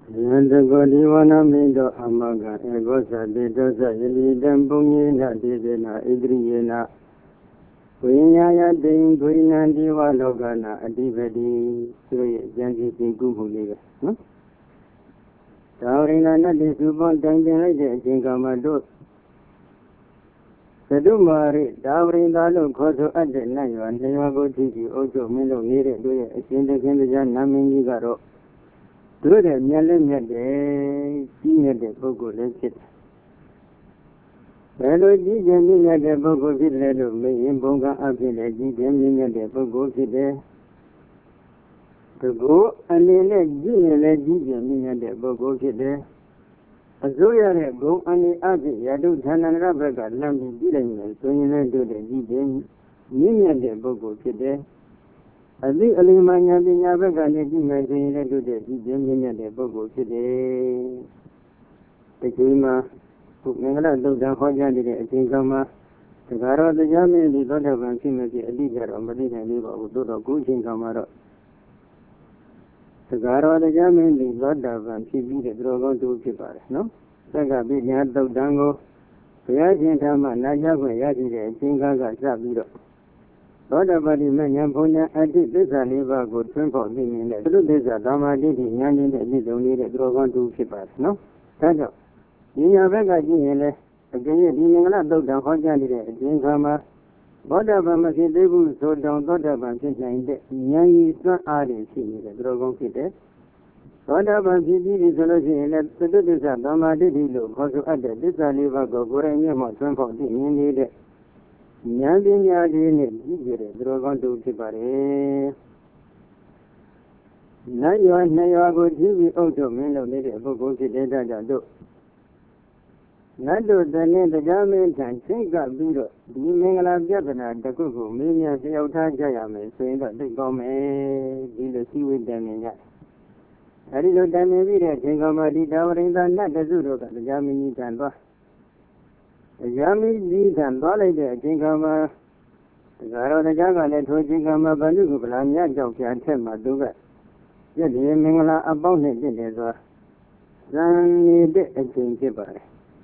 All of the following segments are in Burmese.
Yandagodiwana Mindo Amaga, Egosa, Dedosa, Yelidam Bungina, Didena, Idriyena, Quinaya, Ding, Guinandiwa Logana, Adivedi, Sri, Janji, Gubuliga. Taurina, Nadi, Subon, Tangan, Jingamado. Sadumari, Taurina, Koso, Adena, and Navago Tiki, also Milo, needed to a Sindakan, Namingaro. Through the Yalan, senior the Bogo, let's it. Hello, Jimmy at the Bogo, me in Bonga up in the Jimmy at the Bogo, to go and let Jimmy at the Bogo, a Zoya go and the Abbey, Yadu Tanan Rabaga, Lambi, Dillan, so you know to the Jimmy at the Bogo, I think Alimania being Abaga, and to the Jimmy at the Bogo today. The Kima, Mangala, the Hojan, the Tinkama, the Garo, the Yami, the daughter of Antimati, a leader of Medina, who do the Gucci Camara. The Garo, the Yami, the daughter of Antibi, the Drogon to Kipar, no? Sanga being had the Dango, the Yajin Tama, Najago, Yaji, Tingaga, Zabiro. Other body men, Yamponia, I did this and never go trample me in the little days of Dama did in Yanin, and you need a Drogon to Kipar, no? Tanda. Yavega Jine, again, Dinala Dog and Hojan, Jinkama, whatever Masibu, so down, whatever Yangi is not Adi, the Drogon Kite. Whatever Gigi is solution, let's do this at Dama did look, also added this and never go, Goranga, trample me in the Yandin Yadin, Drogon to Kipare. Now you and Nayago Jibi also men of the Bogo Kideda. Nado the name the German and Singa Biro, the Mingala Jabana, the Kuku, Minia Fiota Jayame, saying that they go me, the sea with them in that. I did not damn me, Jingama did our in the net, the Zuru, the Germany and Ba. The Germany did and Dolly, the Jingama, the Garo the Jaga, let her Jingama Baluku, Lamia Joki and Tema Duga. Yet the Mingala about it in the Sun did a change.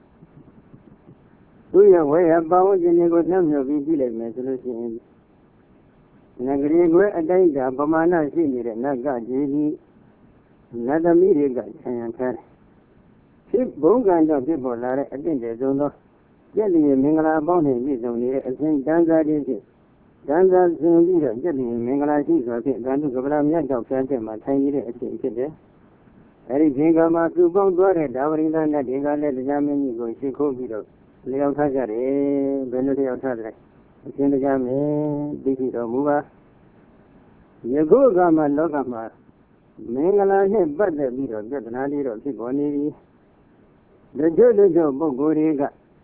We are way about the Negotiation of village resolution. Nagri, a danger, Bamana, Senior, Naga, Jini, Nada Miriga, and Car. Ship Bonga and the people are at the zone. Jelly Mingala Bonnie is only a thing Danza is. Danza Zambia, Jelly Mingala is a bit, Gandu Gabram Yanka, Phantom, and Tiny, a thing. Harry Jingama to Bongo, Dowring and the Dinga, the Yamin, go, she could be. Leo Tajare, Benedict Tajare, Sindajame, Diki Muba. Yago Gama Logama, Mangala, but the Biro, get an idea of Siboni. The judge of Bogoriga.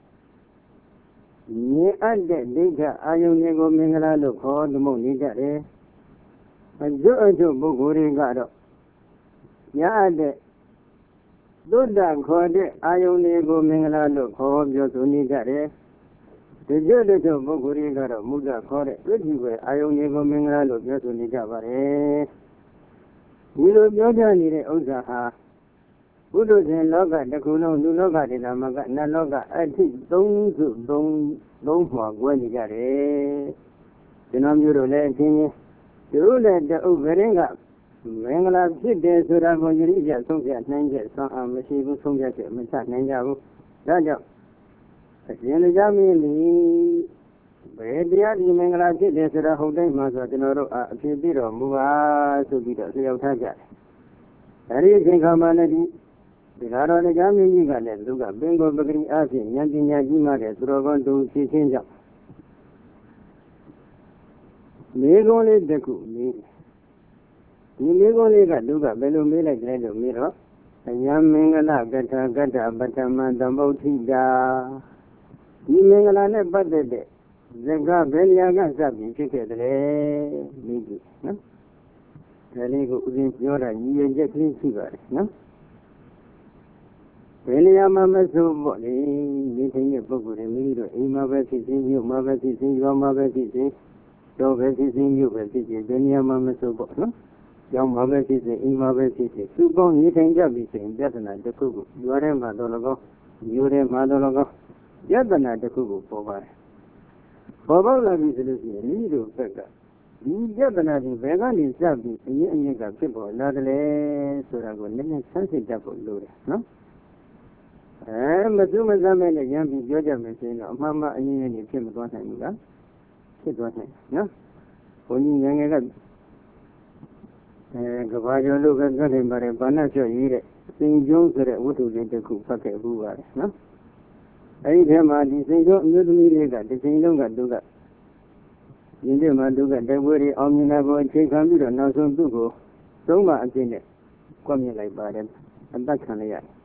Ye and the Dika, Ayunego Mangala look for the Monita, a judge of Bogoriga. Yad. Doda Kode, Ionego Mingala look, hold your Tunigare. The judge of Bogoriga, Muda Kore, everywhere, Ionego Mingala look, your Tunigavare. We look your journey, Ozaha. Udos and Loga, the Kuno, Loga, the Namaga, Naloga, I think don't walk when you got it. The Namuro Latin, the ruler, the Overinga. Mangala sit there so that when you reach a Soviet Ninja, some Messibu Soviet, Messa Ninja, Raja. At the end of Jamie, Bedia, the Mangala sit there so that whole day, Mazatino, a few bit of Mua to be the Leo Taja. That is the commonality. The Garo the Jamie, you got let look at Bengo Bagri Asi, Yantin Yajima, the Drogon to see Chinja. Megole the cool. You got Luga, Belumi like Ledo Miro, a young Mingala, Gata, Bataman, the Motida. You Mingala never but the day. The Gabelia got up in chicken, Migi, no? The Lego within Yora, you get clean cigarettes, no? Belia Mamma so body, meeting a book with a mirror, Ima Bessie, you, Mother, your mother, so Bessie, you, Bessie, Benia Mamma so body, no? ကျောင်းမှာပဲဖြစ်စေအိမ်မှာပဲဖြစ်စေသူပေါင်းနေထိုင်ကြပြီဆိုရင်ပြဿနာတစ်ခုကိုရွာထဲမှာတော့လည်းကောင်းမြို့ထဲမှာတော့လည်းကောင်းပြဿနာတစ်ခုကိုပေါ်ပါတယ်ပေါ်ပေါက်လာပြီဆိုလို့ရှိရင်ဤတို့ဘက်ကဒီပြဿနာတွေဘယ်ကနေစပြီးအရင်အမြစ်ကဖြစ်ပေါ်လာတယ်လဲဆိုတာကိုနည်းနည်းဆန်းစစ်တတ်ဖို့လိုတယ်နော်မစုမစမ်းမဲ့နဲ့ရံပြီးပြောကြမယ်ဆိုရင်တော့အမှန်မှအရင်ရင်ဖြစ်မသွားနိုင်ဘူးလားဖြစ်သွားနိုင်နော်ဘုန်းကြီးငယ်ငယ်ကကဘာကျော်လို့ပဲပြောနေပါတယ်ဘာနာပြော့ရေးတဲ့စိန်ကျုံးဆိုတဲ့ဝတ္ထုလေးတစ်ခုဖတ်ခဲ့ဘူးပါတယ်နော်အဲဒီထဲမှာဒီစိန်ကျုံးအမျိုးသမီးလေးကတစ်ချိန်လုံးကသူကယင်းတဲ့မှာသူကတိုက်ပွဲတွေအောင်မြင်တာကိုအခြေခံပြီးတော့နောက်ဆုံးသူ့ကိုသုံးပါအဖြစ်နဲ့ကွပ်မြက်လိုက်ပါတယ်အသက်ခံလိုက်ရတယ်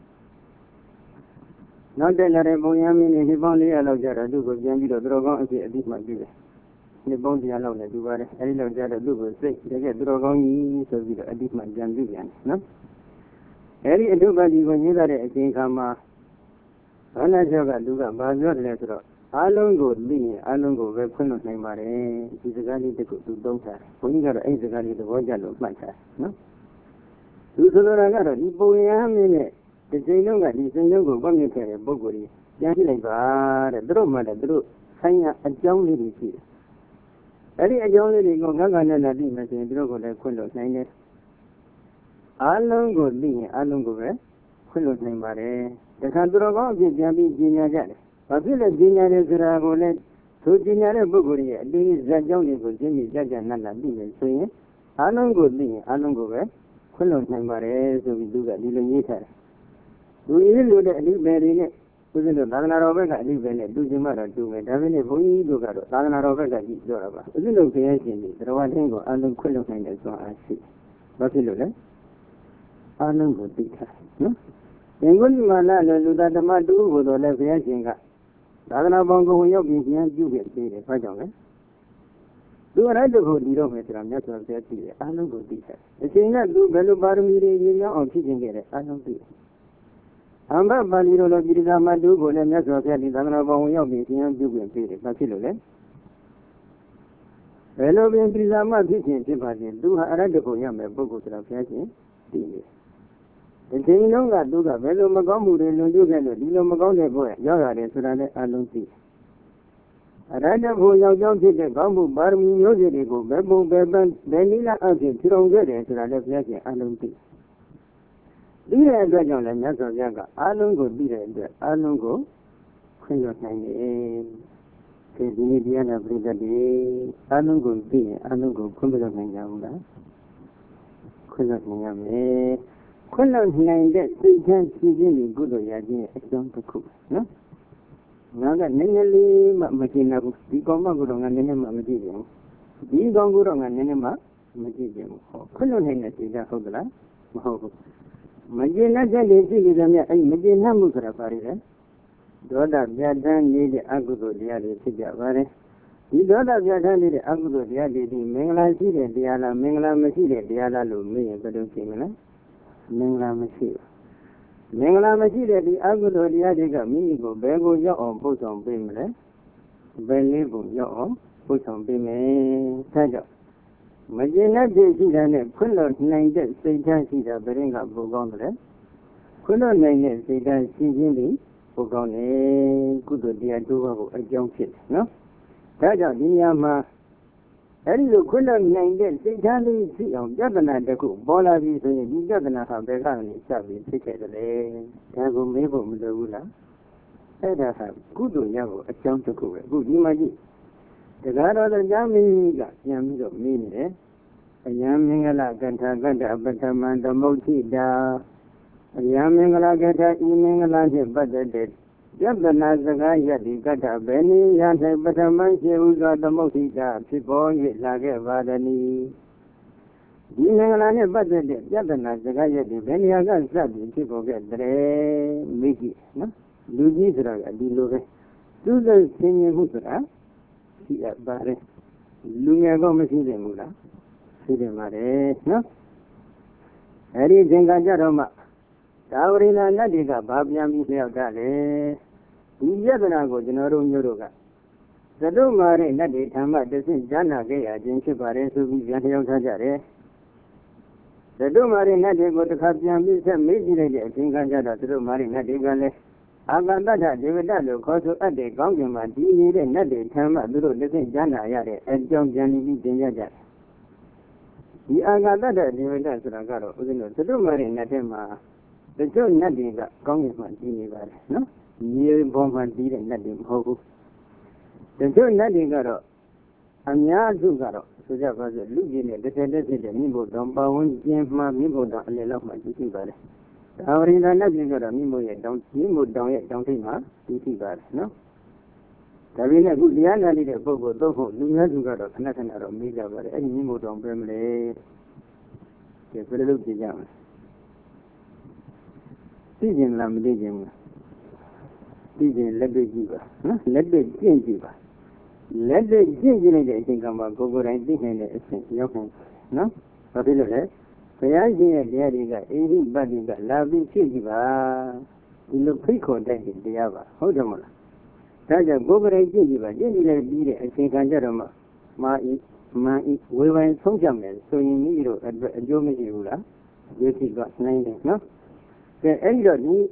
နောက်တက်လာတဲ့ဘုံရမင်းနဲ့ဒီပေါင်း400လောက်ကြတော့သူ့ကိုပြန်ပြီးတော့သူတော်ကောင်းအဖြစ်အတိမှပြုတယ်ဒီပေါင်း100လောက်နဲ့တူပါတယ်အဲဒီလောက်ကြတော့သူ့ကိုစိတ်တကယ်သူတော်ကောင်းကြီးဆိုပြီးတော့အတိမှပြန်ပြုပြန်တယ်နော်အဲဒီအထုပ်ပတ်ဒီကိုရေးတဲ့အချိန်ခါမှာဘာနာကျော်ကသူကဘာပြောတယ်လဲဆိုတော့အားလုံးကိုသိရင်အားလုံးကိုပဲခွင့်လွှတ်နိုင်ပါတယ်ဒီစကားလေးတစ်ခုသူသုံးထားတယ်ဘုန်းကြီးကတော့အဲဒီစကားလေးသဘောကျလို့မှတ်ထားနော်သူဆိုလိုတာကတော့ဒီပုံရမ်းမင်းနဲ့ဒီစိန်လုံးကဒီစိန်လုံးကိုပတ်မြင့်ခဲ့တဲ့ပုဂ္ဂိုလ်ကြီးပြန်ကြည့်လိုက်ပါတဲ့သူတို့မှလည်းသူတို့ဆိုင်ရာအကြောင်းလေးတွေရှိတယ်အဲဒီအကြောင်းလေးတွေကိုငါးကနဲ့လည်းသိမယ်ဆိုရင်သူတို့ကိုလည်းခွင့်လွှတ်နိုင်တယ်အားလုံးကိုသိရင်အားလုံးကိုပဲခွင့်လွှတ်နိုင်ပါတယ်တခါသူတော်ကောင်းအဖြစ်ပြန်ပြီးကြီးညာကြတယ်ဘာဖြစ်လဲကြီးညာတယ်ဆိုတာကိုလည်းသူကြီးညာတဲ့ပုဂ္ဂိုလ်ရဲ့အတင်းဇက်ကြောင်းတွေကိုရှင်းပြီးကြကြနတ်နတ်သိမယ်ဆိုရင်အားလုံးကိုသိရင်အားလုံးကိုပဲခွင့်လွှတ်နိုင်ပါတယ်ဆိုပြီးသူကဒီလိုရေးထားတယ်သူရေးလို့တဲ့အဓိပ္ပာယ်တွေနဲ့သူတို့သာသနာတော်ဘက်ကအဓိပ္ပာယ်နဲ့တူချင်မှတော့တူမယ်ဒါပေမဲ့ဘုန်းကြီးတို့ကတော့သာသနာတော်ဘက်ကကြည့်ပြောတာပါအခုလိုခရဲရှင်တွေတရားဝင်ကိုအားလုံးခွင့်လွှတ်နိုင်တဲ့စွမ်းအားရှိဘာဖြစ်လို့လဲအားလုံးကိုသိထားနော်သင်္ကုလိမာနလိုလူသားဓမ္မတူကိုတော့လည်းဘုရားရှင်ကသာသနာပေါင်းကိုရောက်ပြီးဉာဏ်ပြုခဲ့သေးတယ်ဘာကြောင့်လဲသူအရဟတကိုဒီတော့မယ်ဆိုတာမြတ်စွာဘုရားကြည့်တယ်အားလုံးကိုသိထားအချိန်ကသူဘယ်လိုပါရမီတွေရည်ရောက်အောင်ဖြစ်ခြင်းခဲ့တယ်အားလုံးသိတယ်အမ္ဘပါဠိလိုလိုပြည်သာမတူကိုလည်းမြတ်စွာဘုရားဒီသာသနာပေါင်းရောက်ပြီးဉာဏ်ပြုခဲ့သေးတယ်ဘာဖြစ်လို့လဲဘယ်လိုပင်ပြည်သာမဖြစ်ခြင်းဖြစ်ပါခြင်းသူဟာအရဟတကိုရမယ်ပုဂ္ဂိုလ်ဆိုတာဘုရားရှင်သိတယ်ဒီချိန်လုံးကသူကဘယ်လိုမကောင်းမှုတွေလွန်ကျူးခဲ့လို့ဒီလိုမကောင်းတဲ့ဘဝရောက်ရတယ်ဆိုတာလည်းအလုံးသိအရဟတဖို့ရောက်ကြောင်းဖြစ်တဲ့ကောင်းမှုပါရမီမျိုးစုတွေကိုဘယ်ပုံဘယ်ပန်းဘယ်နည်းလမ်းအဖြစ်ထူထောင်ခဲ့တယ်ဆိုတာလည်းဘုရားရှင်အလုံးသိတဲ့အတွက်ကြောင့်လည်းမြတ်စွာဘုရားကအလုံးကိုသိတဲ့အတွက်အလုံးကိုခွင့်လွှတ်နိုင်တယ်ဒီနေ့တရားနာပရိသတ်တွေအလုံးကိုသိရင်အလုံးကိုခွင့်လွှတ်နိုင်ကြဘူးလားခွင့်လွှတ်နိုင်ရမယ်ခွင့်လွှတ်နိုင်တဲ့စိတ်ချမ်းရှိခြင်းဒီကုသိုလ်ရခြင်းရဲ့အကြောင်းတစ်ခုနော်ငါကနည်းနည်းလေးမှမကြည့်နိုင်ဘူးဒီကောင်မကတော့ငါနည်းနည်းမှမကြည့်ဘူးဒီကောင်ကတော့ငါနည်းနည်းမှမကြည့်ဘူးဟောခွင့်လွှတ်နိုင်တဲ့စိတ်ဓာတ်ဟုတ်သလားမဟုတ်ဘူးမကြည်နဲ့တဲ့ရှိနေကြမြတ်အဲ့မကြည်နှံ့မှုဆိုတာပါလေဒေါသပြတ်တန်းနေတဲ့အကုသိုလ်တရားတွေဖြစ်ကြပါတယ်ဒီဒေါသပြတ်တန်းနေတဲ့အကုသိုလ်တရားတွေဒီမင်္ဂလာရှိတဲ့တရားလားမင်္ဂလာမရှိတဲ့တရားလားလို့မေးရင်ဘယ်လိုဖြစ်မလဲမင်္ဂလာမရှိဘူးမင်္ဂလာမရှိတဲ့ဒီအကုသိုလ်တရားတွေကမိမိကိုဘယ်ကိုရောက်အောင်ပို့ဆောင်ပေးမလဲဘယ်လေးကိုရောက်အောင်ပို့ဆောင်ပေးမယ်ဒါကြောင့်မကျင်တဲ့ရှိတာနဲ့ခွင့်လွှတ်နိုင်တဲ့စိတ်ဓာတ်ရှိတာဘယ်ရင်ကပိုကောင်းတယ်ခွင့်လွှတ်နိုင်တဲ့စိတ်ဓာတ်ရှိခြင်းဒီပိုကောင်းတယ်ကုသိုလ်တရားတို့ဘာကိုအကြောင်းဖြစ်တယ်နော်ဒါကြောင့်ဒီညမှာအဲဒီလိုခွင့်လွှတ်နိုင်တဲ့စိတ်ဓာတ်လေးရှိအောင်ပြဿနာတစ်ခုပေါ်လာပြီဆိုရင်ဒီပြဿနာဟာဘယ်ကနေစပြီးဖြစ်ခဲ့တယ်လဲဒါကိုမေးဖို့မလိုဘူးလားအဲ့ဒါဟာကုသိုလ်ရဖို့အကြောင်းတစ်ခုပဲအခုဒီမှာကြည့်တရားတော်တရားမင်းကြီးကပြန်ပြီးတော့မေးနေတယ်အယံမင်္ဂလကထာကတ္တပထမံသမုဋ္ဌိတာအယံမင်္ဂလကထာဤမင်္ဂလာဖြင့်ပတ်သက်တဲ့ယတနာစကားယတိကတ္တဘယ်နည်းရ၌ပထမံရှိဥစွာသမုဋ္ဌိတာဖြစ်ပေါ်၍လာခဲ့ပါသနည်းဒီမင်္ဂလာနဲ့ပတ်သက်တဲ့ယတနာစကားယတိဘယ်နေရာကစပြီးဖြစ်ပေါ်ခဲ့တဲ့မိကြီးနော်လူကြီးဆိုတာကဒီလိုပဲသူ့ရဲ့ဆင်ញင်မှုဆိုတာရှိရပါတယ်လူငယ်ကမရှိတယ်ဘူးလားရှိတယ်ပါတယ်နော်အဲဒီသင်္ကကြတော့မှသာဝရိနာနတ်တွေကဘာပြန်ပြီးလျှောက်တာလဲဒီယတနာကိုကျွန်တော်တို့မျိုးတို့ကသတုမာရဲ့နတ်တွေဓမ္မတဆင့်ဈာနာခဲ့ရခြင်းဖြစ်ပါတယ်ဆိုပြီးပြန်လျှောက်ထားကြတယ်တို့မာရီနတ်တွေကိုတစ်ခါပြန်ပြီးဆက်မေးကြည့်လိုက်တဲ့အချိန်ကကြတော့တို့မာရီနတ်တွေကလည်းအာဂန္တတဒေဝတလို့ခေါ်ဆိုအပ်တဲ့ကောင်းကင်မှာဒီနေတဲ့နတ်တွေထမ်းမှသူတို့လက်ဆင့်ကျမ်းနာရတဲ့အကြောင်းပြန်ပြီးသင်ကြကြတယ်ဒီအာဂန္တတဒေဝတဆိုတာကတော့ဦးဇင်းတို့တို့မာရီနတ်ထဲမှာတချို့နတ်တွေကကောင်းကင်မှာဒီနေပါတယ်နော်မြေပေါ်မှာဒီတဲ့နတ်တွေမဟုတ်ဘူးတချို့နတ်တွေကတော့အများစုကတော့ဆိုကြပါစို့လူကြီးနဲ့တစ်ဆက်တစ်ဆက်မြင့်ဖို့တောင်ပဝန်းကျင်မှာမြင့်ဖို့တောင်အလယ်လောက်မှရှိပါတယ်ဒါဝရိန္ဒနတ်ပြည်ကတော့မြင့်ဖို့ရဲ့တောင်ရဲ့တောင်ထိပ်မှာရှိပါတယ်နော်ဒါပေမဲ့ခုတရားနာနေတဲ့ပုဂ္ဂိုလ်တော့ဟုတ်လူများစုကတော့ခဏခဏတော့မေးကြပါတယ်အဲ့ဒီမြင့်ဖို့တောင်ပဲမလဲဒီဘယ်လိုလုပ်ကြည့်ကြမလဲသိကျင်လားမသိကျင်ဘူးသိကျင်လက်တွေ့ကြည့်ပါနော်လက်တွေ့ကျင့်ကြည့်ပါလက်တွေ့ကျင့်ကြည့်လိုက်တဲ့အချိန်ကမှကိုယ်ကိုယ်တိုင်သိနိုင်တဲ့အချိန်ရောက်နိုင်နော်ဘာဖြစ်လို့လဲဘုရားရှင်ရဲ့တရားတွေကအိရိပတ်တွေကလာပြီးဖြစ်ကြည့်ပါဒီလိုဖိတ်ခေါ်တဲ့တရားပါဟုတ်တယ်မလားဒါကြောင့်ကိုယ်ကိုယ်တိုင်ကျင့်ကြည့်ပါကျင့်ကြည့်လိုက်ပြီးတဲ့အချိန်ခါကျတော့မှမာဤမန်ဤဝေပိုင်ဆုံးဖြတ်မယ်ဆိုရင်မိတို့အတွက်အကျိုးမရှိဘူးလားရွေးဖြစ်တော့နိုင်တယ်နော်ကဲအဲ့ဒီတော့ဒီ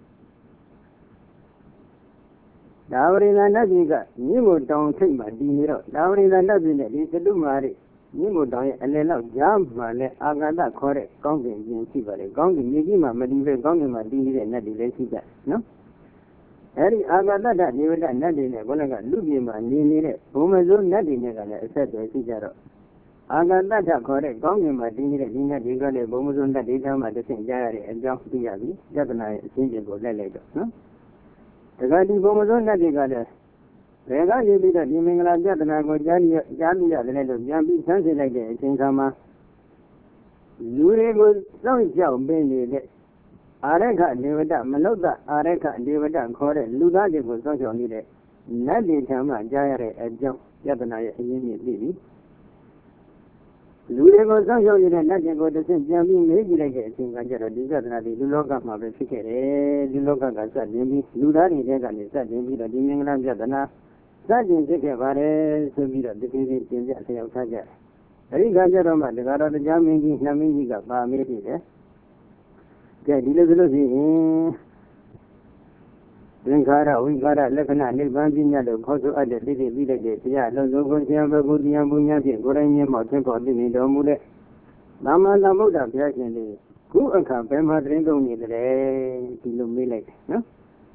ဒါဝရိန္ဒနတ်ပြည်ကမြင့်မို့တောင်ထိပ်မှာတည်နေတော့ဒါဝရိန္ဒနတ်ပြည်နဲ့ဒီသတုမာရိမြင့်မို့တောင်ရဲ့အလယ်လောက်ကြားမှာလဲအာဂန္တခေါ်တဲ့ကောင်းကင်ပြင်ရှိပါလေကောင်းကင်မြေကြီးမှာမတည်ပဲကောင်းကင်မှာတည်နေတဲ့နတ်တွေလည်းရှိကြနော်အဲဒီအာဂန္တဒေဝဒနတ်တွေနဲ့ခေါင်းကလူပြည်မှာနေနေတဲ့ဘုံမစိုးနတ်တွေနဲ့ကလည်းအဆက်အသွယ်ရှိကြတော့အာဂန္တခေါ်တဲ့ကောင်းကင်မှာတည်နေတဲ့ဒီနတ်တွေကလည်းဘုံမစိုးနတ်တွေထမ်းမှတစ်ဆင့်ကြားရတဲ့အကြောင်းသိရပြီပြဿနာရဲ့အရှင်းပြင်ကိုလိုက်တော့နော်တခါဒီဘုံမစိုးနတ်တွေကလည်းဘယ်ကရေးပြီးတော့ဒီမင်္ဂလာပြဿနာကိုကြားပြီးရတယ်လို့ပြန်ပြီးဆန်းစစ်လိုက်တဲ့အချိန်ခါမှာလူတွေကိုစောင့်ကြောက်ပေးနေတဲ့အာရခဒေဝတမနုဿအာရခဒေဝတခေါ်တဲ့လူသားတွေကိုစောင့်ကြောက်နေတဲ့နတ်တွေထံမှကြားရတဲ့အကြောင်းပြဿနာရဲ့အရင်းမြစ်သိပြီလူတွေကိုစောင့်ကြောက်နေတဲ့နတ်တွေကိုတစ်ဆင့်ပြန်ပြီးမေးကြည့်လိုက်တဲ့အချိန်ကကျတော့ဒီပြဿနာဒီလူလောကမှာပဲဖြစ်ခဲ့တယ်လူလောကကစတင်ပြီးလူသားတွေထဲကနေစတင်ပြီးတော့ဒီမင်္ဂလာပြဿနာစတင်ဖြစ်ခဲ့ပါတယ်ဆိုပြီးတော့ဒီကိစ္စသင်ပြဆရာထားကြတယ်အဲဒီကကြတော့မှဒကာတော်တရားမင်းကြီးနှမင်းကြီးကပါမေးကြည့်တယ်ကဲဒီလိုဆိုလို့ရှိရင်သင်္ခါရဝိခါရလက္ခဏာနိဗ္ဗာန်ပညာလို့ခေါ်ဆိုအပ်တဲ့သိသိပြီးလိုက်တဲ့တရားလုံးစုံကိုဆရာဘုရားတရားဘုရားဖြင့်ကိုယ်တိုင်မြင်မောက်သင်ပေါ်သိနေတော်မူတဲ့သမ္မာသမ္ဗုဒ္ဓဘုရားရှင်လေးခုအခါဘယ်မှာသတင်းသုံးနေတယ်ဒီလိုမေးလိုက်တယ်နော်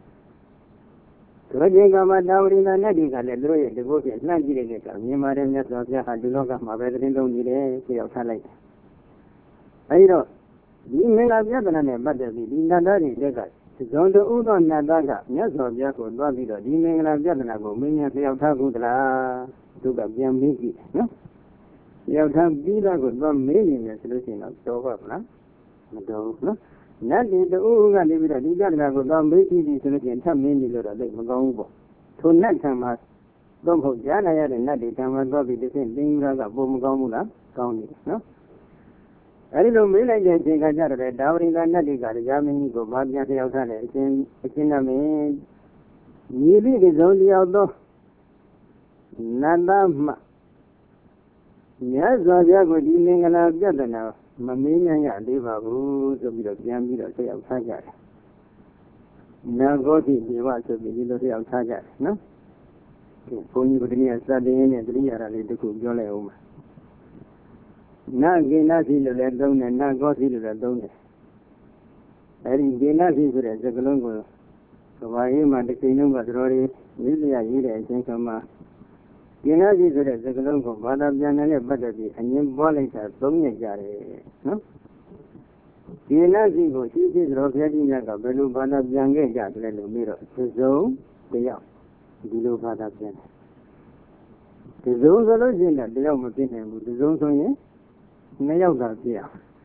ဆိုတဲ့ကမှာတာဝရိန္ဒနတ်တွေကလည်းသူတို့ရဲ့တကုတ်ဖြင့်လှမ်းကြည့်တဲ့အခါမြင်ပါတယ်မြတ်စွာဘုရားဟာဒီလောကမှာပဲသတင်းသုံးနေတယ်ဆိုရောက်ထားလိုက်တယ်အဲဒီတော့ဒီမင်္ဂလာပြဿနာနဲ့ပတ်သက်ပြီးဒီနတ်သားတွေတက်ကဇွန်တူဥသောနတ်သားကမြတ်စွာဘုရားကိုသွားပြီးတော့ဒီမင်္ဂလာပြဿနာကိုမင်းများလျှောက်ထားဘူးသလားသူကပြန်မေးကြည့်နော်လျှောက်ထားပြီးတော့ကိုသွားမေးနေတယ်ဆိုလို့ရှိရင်တော့တော်ပါ့မလားမတော်ဘူးနော်နတ်တွေတူကနေပြီးတော့ဒီပြဿနာကိုသွားမေးကြည့်ပြီးဆိုလို့ရှိရင်ထပ်မင်းနေလို့တော့သိမကောင်းဘူးပေါ့ထိုနတ်ထံမှာတော့ဟုတ်ကြားလာရတဲ့နတ်တွေထံမှာသွားပြီးတစ်ဆင့်တင်းကြီးကပုံမကောင်းဘူးလားကောင်းတယ်နော်အဲဒီလိုမေးလိုက်တဲ့အချိန်ကကြတော့ဒါဝရိန္ဒနတ်တွေကတရားမင်းကြီးကိုဗာပြန်လျှောက်ထားတယ်အချင်းနမင်းညီလေးကစုံတယောက်သောနတ်သားမှမြတ်စွာဘုရားကိုဒီမင်္ဂလာပြဿနာမမေးနိုင်ရသေးပါဘူးဆိုပြီးတော့ပြန်ပြီးတော့လျှောက်ထားကြတယ်နဂောတိဒီဝဆိုပြီးဒီလိုလျှောက်ထားကြတယ်နော်ဘုန်းကြီးကတည်းကစတဲ့နဲ့တတိယရာလေးတစ်ခုပြောလိုက်အောင်ပါနာကိနာစီလို့လည်းသုံးတယ်နာကောစီလို့လည်းသုံးတယ်အဲဒီကိနာစီဆိုတဲ့စကားလုံးကိုကဘာရေးမှာတစ်ချိန်လုံးကတော်တော်လေးမြစ်ရရေးတဲ့အချိန်ကမှကိနာစီဆိုတဲ့စကားလုံးကိုဘာသာပြန်တဲ့ပတ်သက်ပြီးအငင်းပွားလိုက်တာသုံးရကြတယ်နော်ကိနာစီကိုရှိရှိတော်ဘုရားကြီးများကဘယ်လိုဘာသာပြန်ခဲ့ကြတယ်လို့ပြီးတော့သစုံတယောက်ဒီလိုဘာသာပြန်တယ်သစုံဆိုလို့ရှိရင်တယောက်မဖြစ်နိုင်ဘူးသစုံဆိုရင်နှစ်ယောက်သာပြရ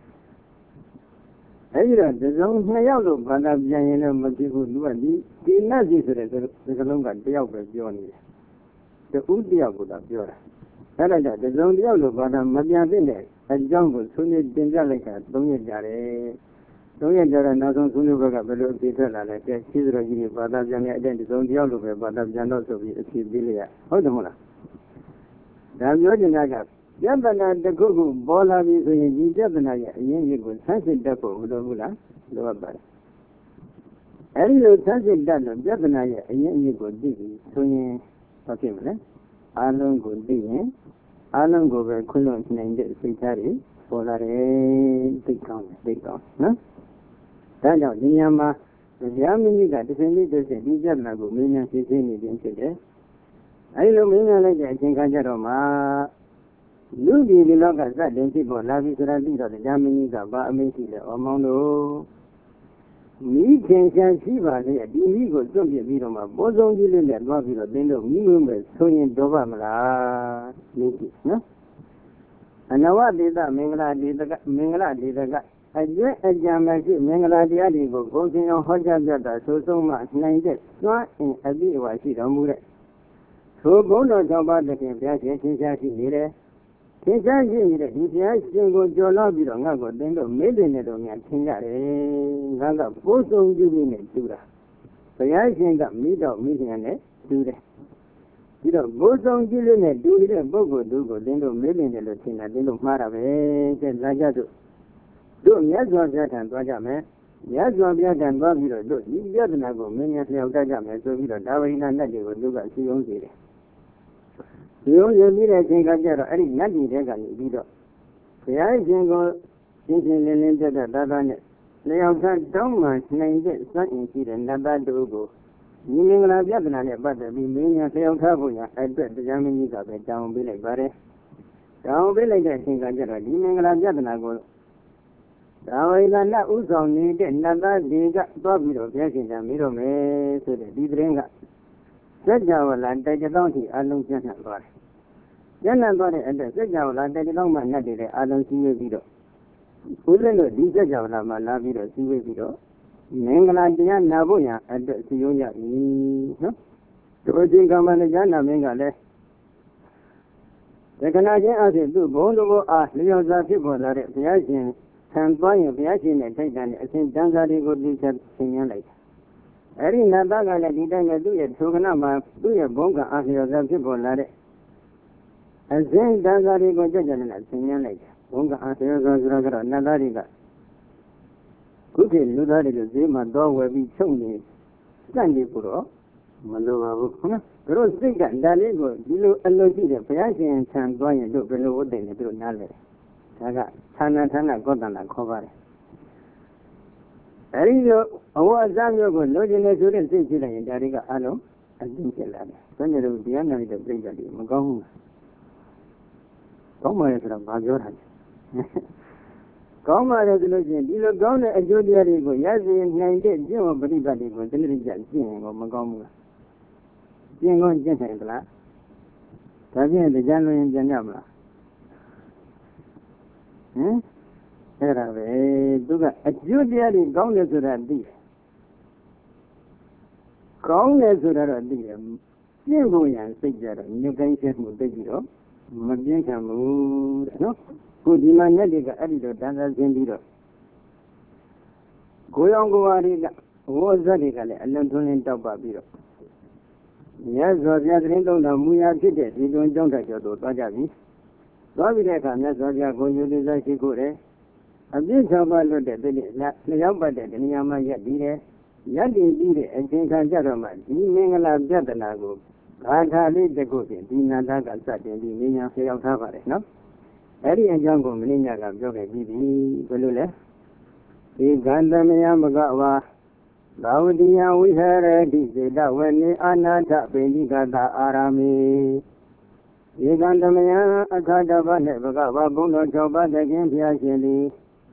အဲဒီတော့ဒီစုံနှစ်ယောက်လို့ဘာသာပြန်ရင်လည်းမဖြစ်ဘူးသူကဒီနတ်ကြီးဆိုတဲ့စကားလုံးကတယောက်ပဲပြောနေတယ်တူတယောက်ကသာပြောတာအဲဒါကြောင့်ဒီစုံတယောက်လို့ဘာသာမပြန်သင့်တဲ့အကြောင်းကိုဆွေးနွေးတင်ပြလိုက်တာ၃ရက်ကြာတယ်၃ရက်ကြာတဲ့နောက်ဆုံးဆွေးနွေးဘက်ကဘယ်လိုအဖြေထွက်လာလဲတဲ့ရှိသတော်ကြီးဘာသာပြန်တဲ့အတဲ့ဒီစုံတယောက်လို့ပဲဘာသာပြန်တော့ဆိုပြီးအဖြေပေးလိုက်ရဟုတ်တယ်မဟုတ်လားဒါပြောချင်တာက Yabana the Gugu, Bola is in Jabana, you could sense it depo, Udovula, Loabara. And you sense it done, Jabana, you could dig, swinging, okay, Along good being, Along over Kulon named Sitari, Polare, big count, no? That out, Niyama, the Yamini got the same leaders and Dijamago, Mina, Sisini, didn't I know Mina like I think I got Roma. Lugi the longer that then people love is a leader, the Yamini got Bamisi, or Mondo. Me can see by the illegal zombie Viroma, Bozon Gillian, and Mobile, then the women, Soyan Dovamala, Miki, no? And now what did that Mingla did the guy? I get a Yamaki, Mingla the Adigo, goes in on Hojada, so much, 9 days, not in a bit of I see the mood. So go to about the Kinshaki here. Kinshaki, if you ask single Jolabi on Nago, then the maiden it on Kinshaki, Naga, both on giving it to her. So I think that meeting and it, do that. You know, both on giving it, do it, and Bogo, then the maiden it, then the Marave, and Rajadu. Do yes, one that and Rajame. Yes, one that and Bobby, do you get Nago, many of the Rajame, so we don't have any will do that. You need a thing I get any nothing they can be done. The I jingle, thinking into the Dabanet. They have done so much, named it, something and Nabad to go. You mean like Japan, but the remaining of Kabuya, I bet the Germany got it down Billy Barry. Down Billy, I think I get a demon like Japan. I go. Now I not Uzo needed Nabad, they got Bobby of Yakin and Middle May, so the Didringa. Said Javalan, take a donkey, I don't get it. Then I got it at the Javalan, take a long man, I don't see a video. Wouldn't the DJ Javala, la video, see a video? Mangaladia Nabuya at the Sionia. To think of Manajana Mangale. The Canadian as it do, Bondo are Leo's people that the Asian can buy a Asian and take an Tanzari would be said singing like. Eri Nabaga didn't do it, Suganama, do a bonga as your people let it. And then Tanzari go judging and singing like. Bonga as your Nadariga. Cookie, Ludari, the Zima dog will be shown. Sandy Puro, Malova, Rose Siga, Daligo, Dilu Alogi, the Piazi and Boy and look below what they do Nale. Saga, Tana got on a cover. Arizo, our Zamio, lodging a student city in Dariga Alo, and think a lad. When you do the end of the brigade, Magong. Come on, Major. Come on, resolution. You look down at Julia Rigo, yes, in 19, Jim, but anybody was in the Jing or Magong. Jing on Gentile. Tavian the General in Janama. A Julia is gone to that deep. Gone to that deep. Jim, and Sigger, you can say, Mudegiro, Magenta mood, no? Good Imanaga editor than as indeed. Goyongo was radically a London in Tababiro. Yes, was Yadrindo, the Muya Ticket, we don't jump at your Tajavi. Robinetta, Nazaria, go you desire to go there. A bit of a look at the Yamba, the Niyama Yadire, Yadi Dide, and King Jarama, Mingala Jatanago. I can't leave the good in Dinadaga, such in the Minya Sayam no? Eddie and Jungle Minya got Joga Bibi, Belule. The Gandamia Magawa. Laudia, we heard it, that when the Anata Benigada Arami. The Gandamia, Akadava, Nebagawa, Buno Joba, the Gampiashili.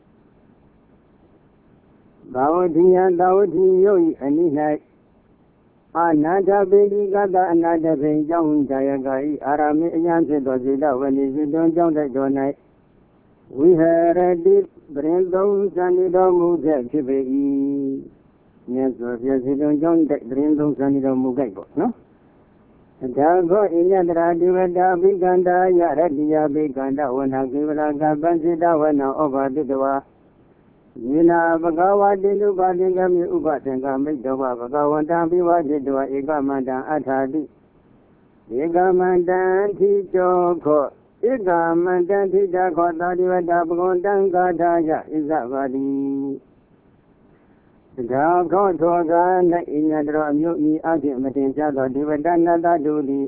Laudia, Laudio, any night. Another baby got another baby, young Jayagai, Arami, Yansi Dozida, when you don't jump at your night. We heard a deep brain those and you don't move that Chibi. Yes, you don't jump that brain those and you don't move that, no? And I'll go in the radio and I'll be Ganda, Yaradia, big Ganda, when I give it a Gabanzida, when I over the door. Nina Bagawa did you got in Gami Ubat and Gami Dova Bagawa Dambi was it to Igamandan Atadi. Igamandan Tijoko, Ika Mandantita Kotadivata Bhagavantangkataya Isavadi Dhakotoga Na Inadra Myuni Adi Matinjado Divadanada Dudi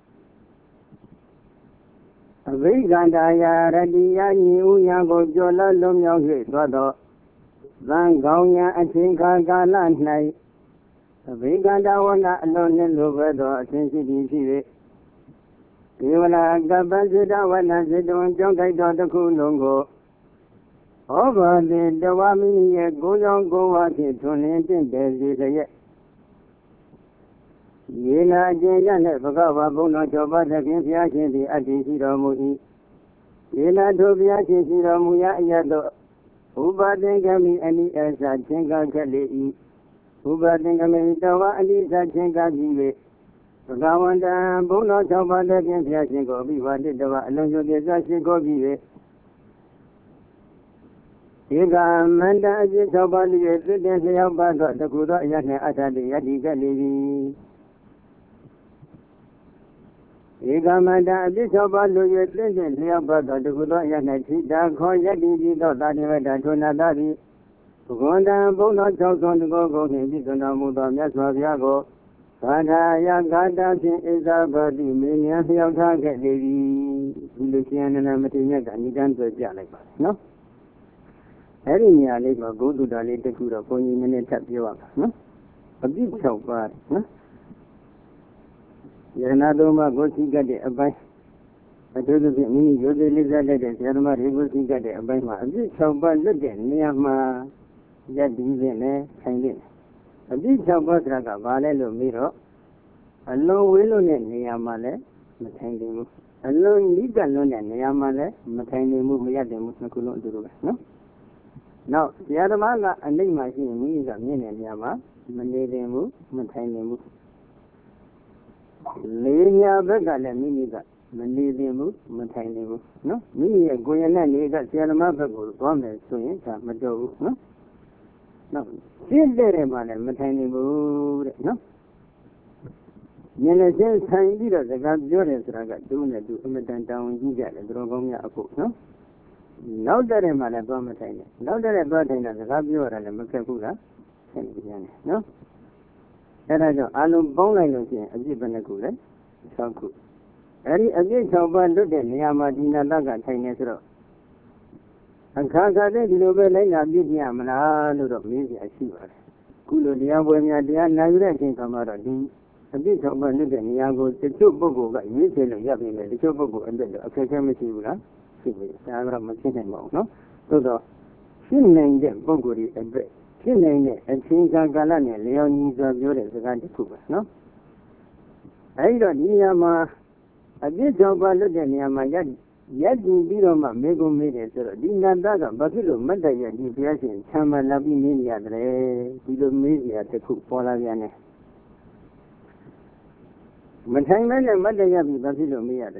Vigandaya Radia Uyago Jola Lumyo Todo Vangaunya Atinka Galan Night Viganda Wana Alone Luvedo Sensitive Ivala Gabazida Wana Zidon Jonkai Dotaku Lungo Over the Dawami Goyon Goati Tunin Desi Yena Jayana Bhagava Bono Joba the Kinfiashi the Adisiro Mui Yena Tobiashi Muya Yado Uba Dengami any Esa Chenga Kali Uba Dengami Dawa Alisa Chenga Jive Gawanda Bono Joba the Kinfiashi Gobi Vadidava Alonso de Sashi Gobi Ega Manda Jitobali Yabba the Kuda Yana Atadi Yadika Livi Egamanda Bisobalu Yetlin, Yabba, the Guda Yanati, Dako Yadi, Dani, Tunadadi, Uganda, Bona Johnson, Gogo, Nibisona Muda, Yago, Sana Yaganda, Isabadi, Minia, Yaka, Lady, Lucian and Amatina, and you done the Jalapa. No? Having ya labor go to the later Kuda, Pony minute tap you up. No? A bit so bad. No? Yanadoma Gosi Abai. I told me, you live that Yanama Rigosi Abai. A bit so bad again, Niama Yadizene, Sangin. A bit so bad Raga Valelo Miro. A low willow Niamale, Matangimu. A low legal loan and Niamale, Matangimu, Yadam Nakulo Duru. No? Now, the other manga and then my me is a min and Yama, Mandimu, Matangimu. Linia Begala Miniga, Mandimu, Matangimu. No? Me a Goyana Niga, Sialama Bago, Gomez, Swing, Mado, no? No. Still there, Madam Matangimu, no? Yenna time leader, the God Jones Raga, Duna, do Umetan down, you get a Drogomia, no? Now that I'm a Bomatine, now that I brought in the Rabio and the Makapura, no? And I know Alum Bonga, a Jibanakula, so good. Any again, so bad look at Yamadina Laga, Tainetro. And Kaka, you know, like a big Yamana, load of music, I see what. Kuludia, when you're the Nagra from Aradi, a bit of one look at Yago, the two Bogo, but you tell Yabi, the two Bogo, and then the Akademi. No? So the Shin name Boguri and Break. Shin name and Chinga Galani, Leonis of Yoris, the Gantakuba, no? I don't Niyama, a bit of Baludaniama Yadi Biroma, Mego Media, Dina Daga, Bakilu, Madaya, Diviation, Chama Labi Media, Bilo Media, the cook Polaviane. Matangman and Madaya, Bakilu Media.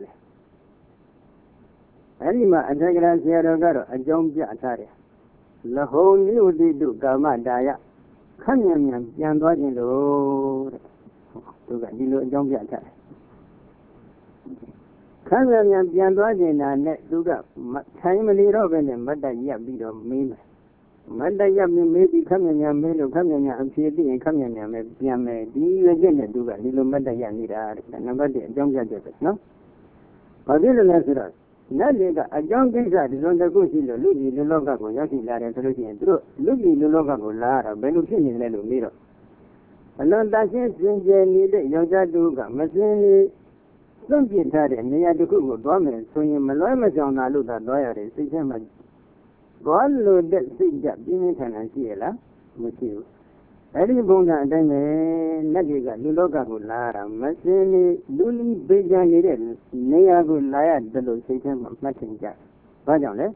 Anima and Tagaran Sierra Garo, a John Jatari. The whole new do Gama Daya. Come yan watching the road to get John Jatari. Come yan watching a net to go. Timely Robin and Mada Yabi of me. Mada Yabi may be coming and Melo coming and Pidi and coming and Yame, do you again do a little Mada Yanida and nobody John Jatari, no? But this is a Naliga, a young geezer is on the Gucci, Lugi, Luloga, Yaki, Lara, Lugi, Luloga, Lara, Belucin, Lelu Miro. Along that is needed Yoga Duga, Massini, some guitar, and near the Kugu, Dormant, swinging Malomas on Aluda, lawyer, and see him. God loaded Sigja, Binitan and Siela, with you. Eddie Bona, then Naliga, Luloga, Lara, Massini, Luli, Bejan, Nea Gulaya, the location of Messenger. Vajon,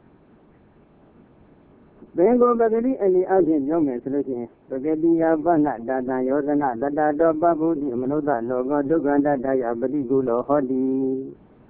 Bengo Bagadi and the Asian young solution. Bagadi Yavana, Dada Yosana, Dada Babu, Manoda, Logo, Duganda, Diabadi Gulo, Hodi.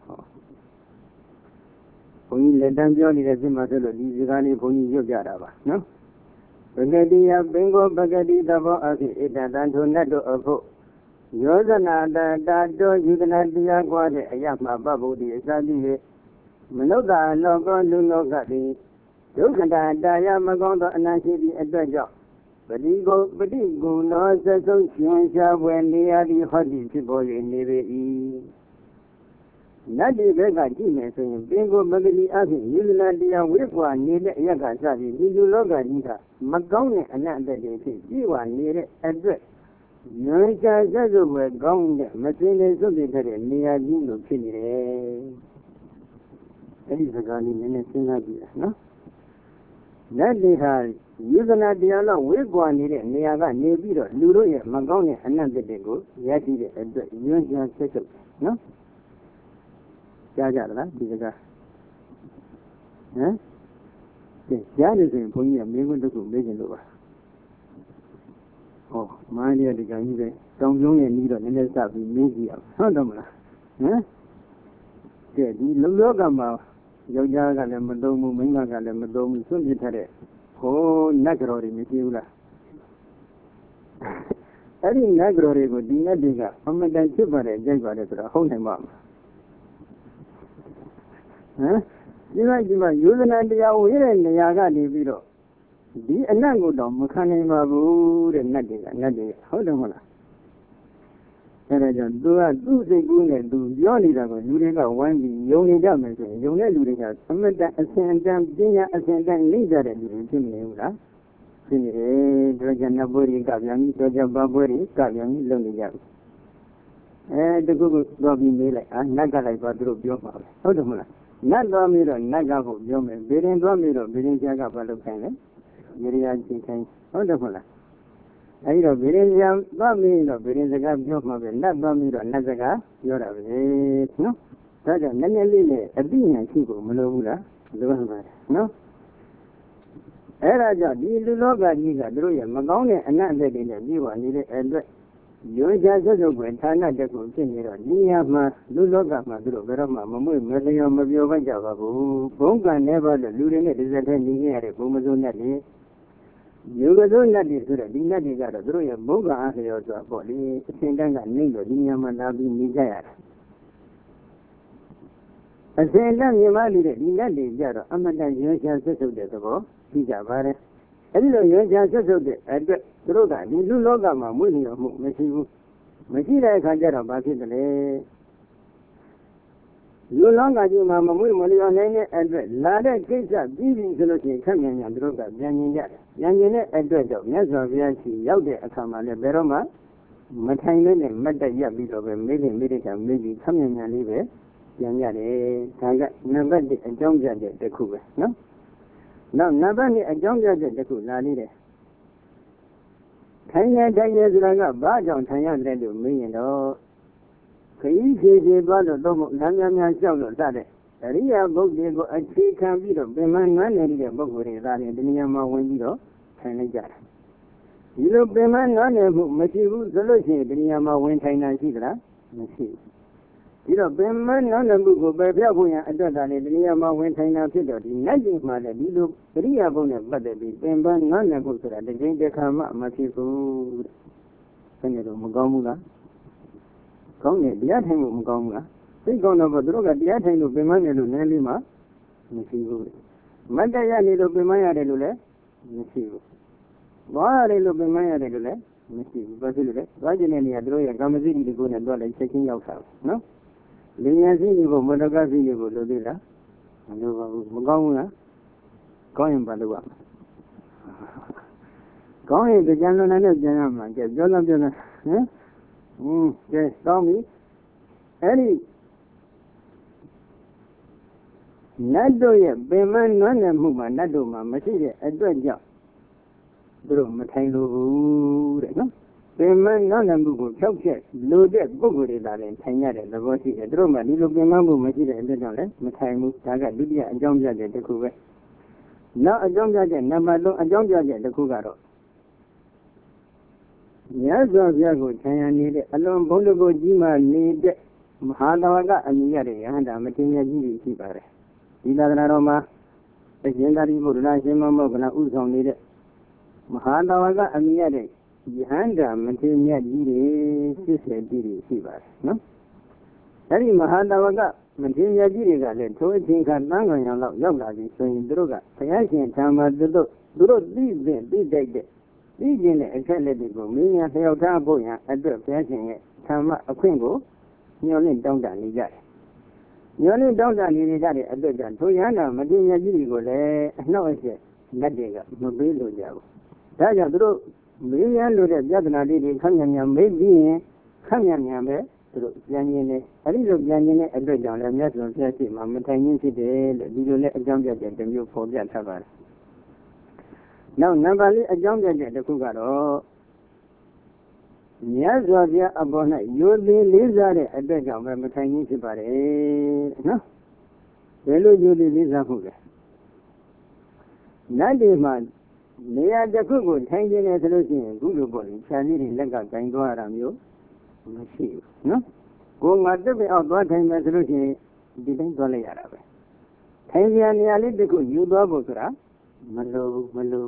We let them join the Zimatolo, Zigani, Pony Yogarava, no? Bagadi, Bengo, Bagadi, Davo, Asidan to Neto of Hope. ယောဇနာတာတောယူဒနာတရားကွာတဲ့အရမပဗုဒ္ဓအစသည်ဖြင့်မနုဿာလောကလူလောကသည်ဒုက္ခတာယမကောင်းသောအနန္ရှိသည့်အတွက်ကြောင့်ပတိကုလောဆက်ဆုံးရှင်ရှားပွဲနေရာသည်ဟောသည်ဖြစ်ပေါ်၍နေပေ၏နတ်ဒီဘက်ကကြည့်မယ်ဆိုရင်ပင်ကိုမဂတိအဖြစ်ယူဇနာတရားဝိကွာနေတဲ့အရကစပြီးဒီလူလောကကြီးကမကောင်းတဲ့အနတ်အသက်တွေဖြစ်ကြည့်ဝနေတဲ့အတွက်ဉာဏ်ချဆက်စုပ်ပဲကောင်းတဲ့မစင်နေစွန့်ပြတဲ့နေရာကြီးလိုဖြစ်နေတယ်အဲ့ဒီစကားလေးနည်းနည်းစဉ်းစားကြည့်ရနော်နတ်ဒီဟာယူဇနာတရားလောက်ဝိကွာနေတဲ့နေရာကနေပြီးတော့လူတို့ရဲ့မကောင်းတဲ့အနတ်သက်တွေကိုရည်တည်တဲ့အတွက်ဉာဏ်ချဆက်စုပ်နော်ကြားကြလားဒီစကားဟမ်ကြားတယ်ဆိုရင်ဘုန်းကြီးကမင်းတို့တခုမေးချင်လို့ပါဟောမာနရဒီကကြီးပဲတောင်ကျုံးရဲ့နီးတော့နည်းနည်းစပြီးမေးကြည့်အောင်ဟုတ်တယ်မလားဟမ်ကဲဒီလူလောကမှာယောက်ျားကလည်းမသုံးဘူးမိန်းမကလည်းမသုံးဘူးစွန့်ပစ်ထားတဲ့ဟိုနတ်ကြော်တွေမရှိဘူးလားအဲ့ဒီနတ်ကြော်တွေကိုဒီနတ်တွေကအမတန်ချစ်ပါတယ်ကြိုက်ပါတယ်ဆိုတော့ဟုတ်နိုင်ပါ့မလားဟမ်ဒီမှာယူဇနာတရားဝေးတဲ့နေရာကနေပြီးတော့ဒီအနတ်ကိုတော့မခံနိုင်ပါဘူးတဲ့နတ်တွေကဟုတ်တယ်မဟုတ်လားအဲဒါကြောင့်သူကသူ့စိတ်ကူးနဲ့သူပြောနေတာကိုလူတွေကဝိုင်းပြီးယုံနေကြမယ်ဆိုရင်ယုံတဲ့လူတွေကအမတန်အစဉ်အတန်ပညာအစဉ်အတန်နှိမ့်ကြတဲ့လူတွေဖြစ်နေဘူးလားဖြစ်နေတယ်ဒါကြောင့်နတ်ဘွဲတွေကပြန်ပြီးဆိုကြပါဘွဲတွေကပြန်ပြီးလုပ်နေကြဘူးတခုခုတော့ပြီးမေးလိုက်နတ်ကလိုက်သွားသူတို့ပြောပါပဲဟုတ်တယ်မဟုတ်လားနတ်သွားပြီးတော့နတ်ကဖို့ပြောမယ်ဗေဒင်သွားပြီးတော့ဗေဒင်ဆရာကဘာလုပ်ခိုင်းလဲရေရာချင်းခိုင်းဟုတ်တယ်မဟုတ်လားအဲဒီတော့ဗေဒင်ဆရာသွားပြီးတော့ဗေဒင်စကားပြောမှာပဲနတ်သွားပြီးတော့နတ်စကားပြောတာပဲနော်ဒါကြောင့်နည်းနည်းလေးနဲ့အသိဉာဏ်ရှိဖို့မလိုဘူးလားလိုပါပါတယ်နော်အဲဒါကြောင့်ဒီလူလောကကြီးကတို့ရဲ့မကောင်းတဲ့အနတ်အသက်တွေနဲ့ပြီးပါနေတဲ့အတွက်ယောဇာဆက်စုပ်ဝင်ဌာနတစ်ခုဖြစ်နေတော့ဒီညမှာလူလောကမှာသူတို့ဘယ်တော့မှမမွေ့မလျော်မပြောပါကြပါဘူးဘုံကံနဲ့ပါလို့လူတွေနဲ့တစ်စက်တည်းနေရတဲ့ဘုံမစိုးနဲ့လေယောဂစိုးနဲ့ဒီဆိုတော့ဒီနဲ့တွေကတော့သူတို့ရဲ့ဘုံကံအားလျော်စွာပေါ့လေအရှင်တန်းကနေလို့ဒီညမှာလာပြီးနေကြရတာအရှင်တန်းမြင်မလို့တဲ့ဒီနဲ့တွေကြတော့အမတန်ယောဇာဆက်စုပ်တဲ့သဘောရှိကြပါတယ်အဲဒီလိုယောဇာဆက်စုပ်တဲ့အတွက်သူတို့ကဒီလူလောကမှာမွေ့လျော်မှုမရှိဘူးမရှိတဲ့အခါကျတော့ဘာဖြစ်တယ်လဲလူလောကကြီးမှာမမွေ့မလျော်နိုင်တဲ့အတွက်လာတဲ့ကိစ္စပြီးပြီဆိုလို့ရှိရင်ခက်မြန်မြန်သူတို့ကပြန်မြင်ကြတယ်ပြန်မြင်တဲ့အတွက်ကြောင့်မြတ်စွာဘုရားရှိရောက်တဲ့အခါမှာလည်းဘယ်တော့မှမထိုင်လို့နဲ့မတ်တက်ရပ်ပြီးတော့ပဲမိတဲ့မိတဲ့ကမိပြီးခက်မြန်မြန်လေးပဲပြန်ရတယ်ဒါကနံပါတ်1အကြောင်းပြတဲ့တစ်ခုပဲနော်နောက်နံပါတ်2အကြောင်းပြတဲ့တစ်ခုလာနေတယ်ထိုင်နေဆိုတာကဘာကြောင့်ထိုင်ရတယ်လို့မေးရင်တော့ခရီးခြေသွားလို့တော့လမ်းများလျှောက်လို့စတဲ့အရိယာပုဂ္ဂိုလ်ကိုအခြေခံပြီးတော့ပြင်မနွမ်းနေတဲ့ပုဂ္ဂိုလ်တွေသားတယ်ဒီနေရာမှာဝင်ပြီးတော့ထိုင်လိုက်ကြတာဒီလိုပြင်မနွမ်းနေမှုမရှိဘူးဆိုလို့ရှိရင်ဒီနေရာမှာဝင်ထိုင်တာရှိသလားမရှိဘူးဒီတော့ပြင်မနွမ်းနေမှုကိုပယ်ဖြတ်ဖို့ရန်အတွက်သာလေဒီနေရာမှာဝင်ထိုင်တာဖြစ်တော့ဒီနတ်ကြီးမှလည်းဒီလိုအရိယာပုဂ္ဂိုလ်နဲ့ပတ်သက်ပြီးပြင်မနွမ်းနေမှုဆိုတာတစ်ချိန်တစ်ခါမှမဖြစ်ဘူးဘယ်နဲ့တော့မကောင်းဘူးလားကောင်းတယ်တရားထိုင်ဖို့မကောင်းဘူးလားသိကောင်းတော့သူတို့ကတရားထိုင်လို့ပြင်မနေလို့နည်းလေးမှမရှိဘူးမတ်တရားနေလို့ပြင်မရတယ်လို့လည်းမရှိဘူးဘာရတယ်လို့ပြင်မရတယ်လို့လည်းမရှိဘူးဘာဖြစ်လို့လဲသွားကျင်တဲ့နေရာသူတို့ရဲ့ကာမစိတ်တွေကိုနဲ့တော့လည်းချက်ချင်းရောက်တာနော်လင်ညာစိတ်ကိုမတကစိတ်ကိုလိုသေးလားမလိုပါဘူးမကောင်းဘူးလားကောင်းရင်ဘာလုပ်ရမလဲကောင်းရင်ကြံလွန်တဲ့ပြန်ရမှာကြပြောလားဟမ်ကဲကောင်းပြီအဲ့ဒီနတ်တို့ရဲ့ပင်မနွမ်းနယ်မှုမှာနတ်တို့မှာမရှိတဲ့အတွက်ကြောင့်သူတို့မထိုင်လို့ဘူးတဲ့နော်ပင်မနွမ်းနယ်မှုကိုဖြောက်ချက်လိုတဲ့ပုဂ္ဂိုလ်တွေလာရင်ထိုင်ရတဲ့သဘောရှိတယ်သူတို့မှဒီလိုပင်မမှုမရှိတဲ့အတွက်ကြောင့်လည်းမထိုင်ဘူးဒါကဒုတိယအကြောင်းပြချက်တစ်ခုပဲနောက်အကြောင်းပြချက်နံပါတ်3အကြောင်းပြချက်တစ်ခုကတော့မြတ်စွာဘုရားကိုခြံရနေတဲ့အလွန်ဘုန်းတကိုကြီးမှနေတဲ့မဟာတဝကအမိရတဲ့ယဟန္တာမထေရကြီးကြီးရှိပါတယ်ဒီသာသနာတော်မှာအရှင်သာရိပုတ္တရာရှင်မောဂလဥဆောင်နေတဲ့မဟာတဝကအမိရတဲ့ Yanda Matimia Giri, Sister Giri, Siva, no? Hari Mahadavaga, Matimia Giri, to think and Nanga Yoga, so in Droga, Tayashi, Tama, Duro, these days. These in the Exceledico, me and Theota Boya, address Yashing, Tama, a Quingo, Yolin down that Nigari. Yolin down that Nigari, a bit than Toyana, Matimia Giri, no, I said, Nadiga, Mobile Javo. Taja million to the Japanese Kanyan may be Kanyan, Janine, a little Janine, a bit down, and yes, on Sassy, Mamma Tiny City, you let a jump at them, you forget Tabar. Now, never a jump at the Kugaro. Yes, Roger, upon it, you'll be lizard at the jump at Tiny City. No? Hello, you be lizard. 90 months. နေရာတစ်ခုကိုထိုင်ခြင်းနဲ့ဆိုလို့ရှိရင်ခုလိုပေါ့လေခြံလေးတွေလက်ကဂိုင်းသွားရတာမျိုးမရှိဘူးနော်ကိုငါတက်ပြီးအောက်သွားထိုင်မယ်ဆိုလို့ရှိရင်ဒီတိုင်းသွားလိုက်ရတာပဲထိုင်ခြင်းနေရာလေးတစ်ခုယူသွားဖို့ဆိုတာမလို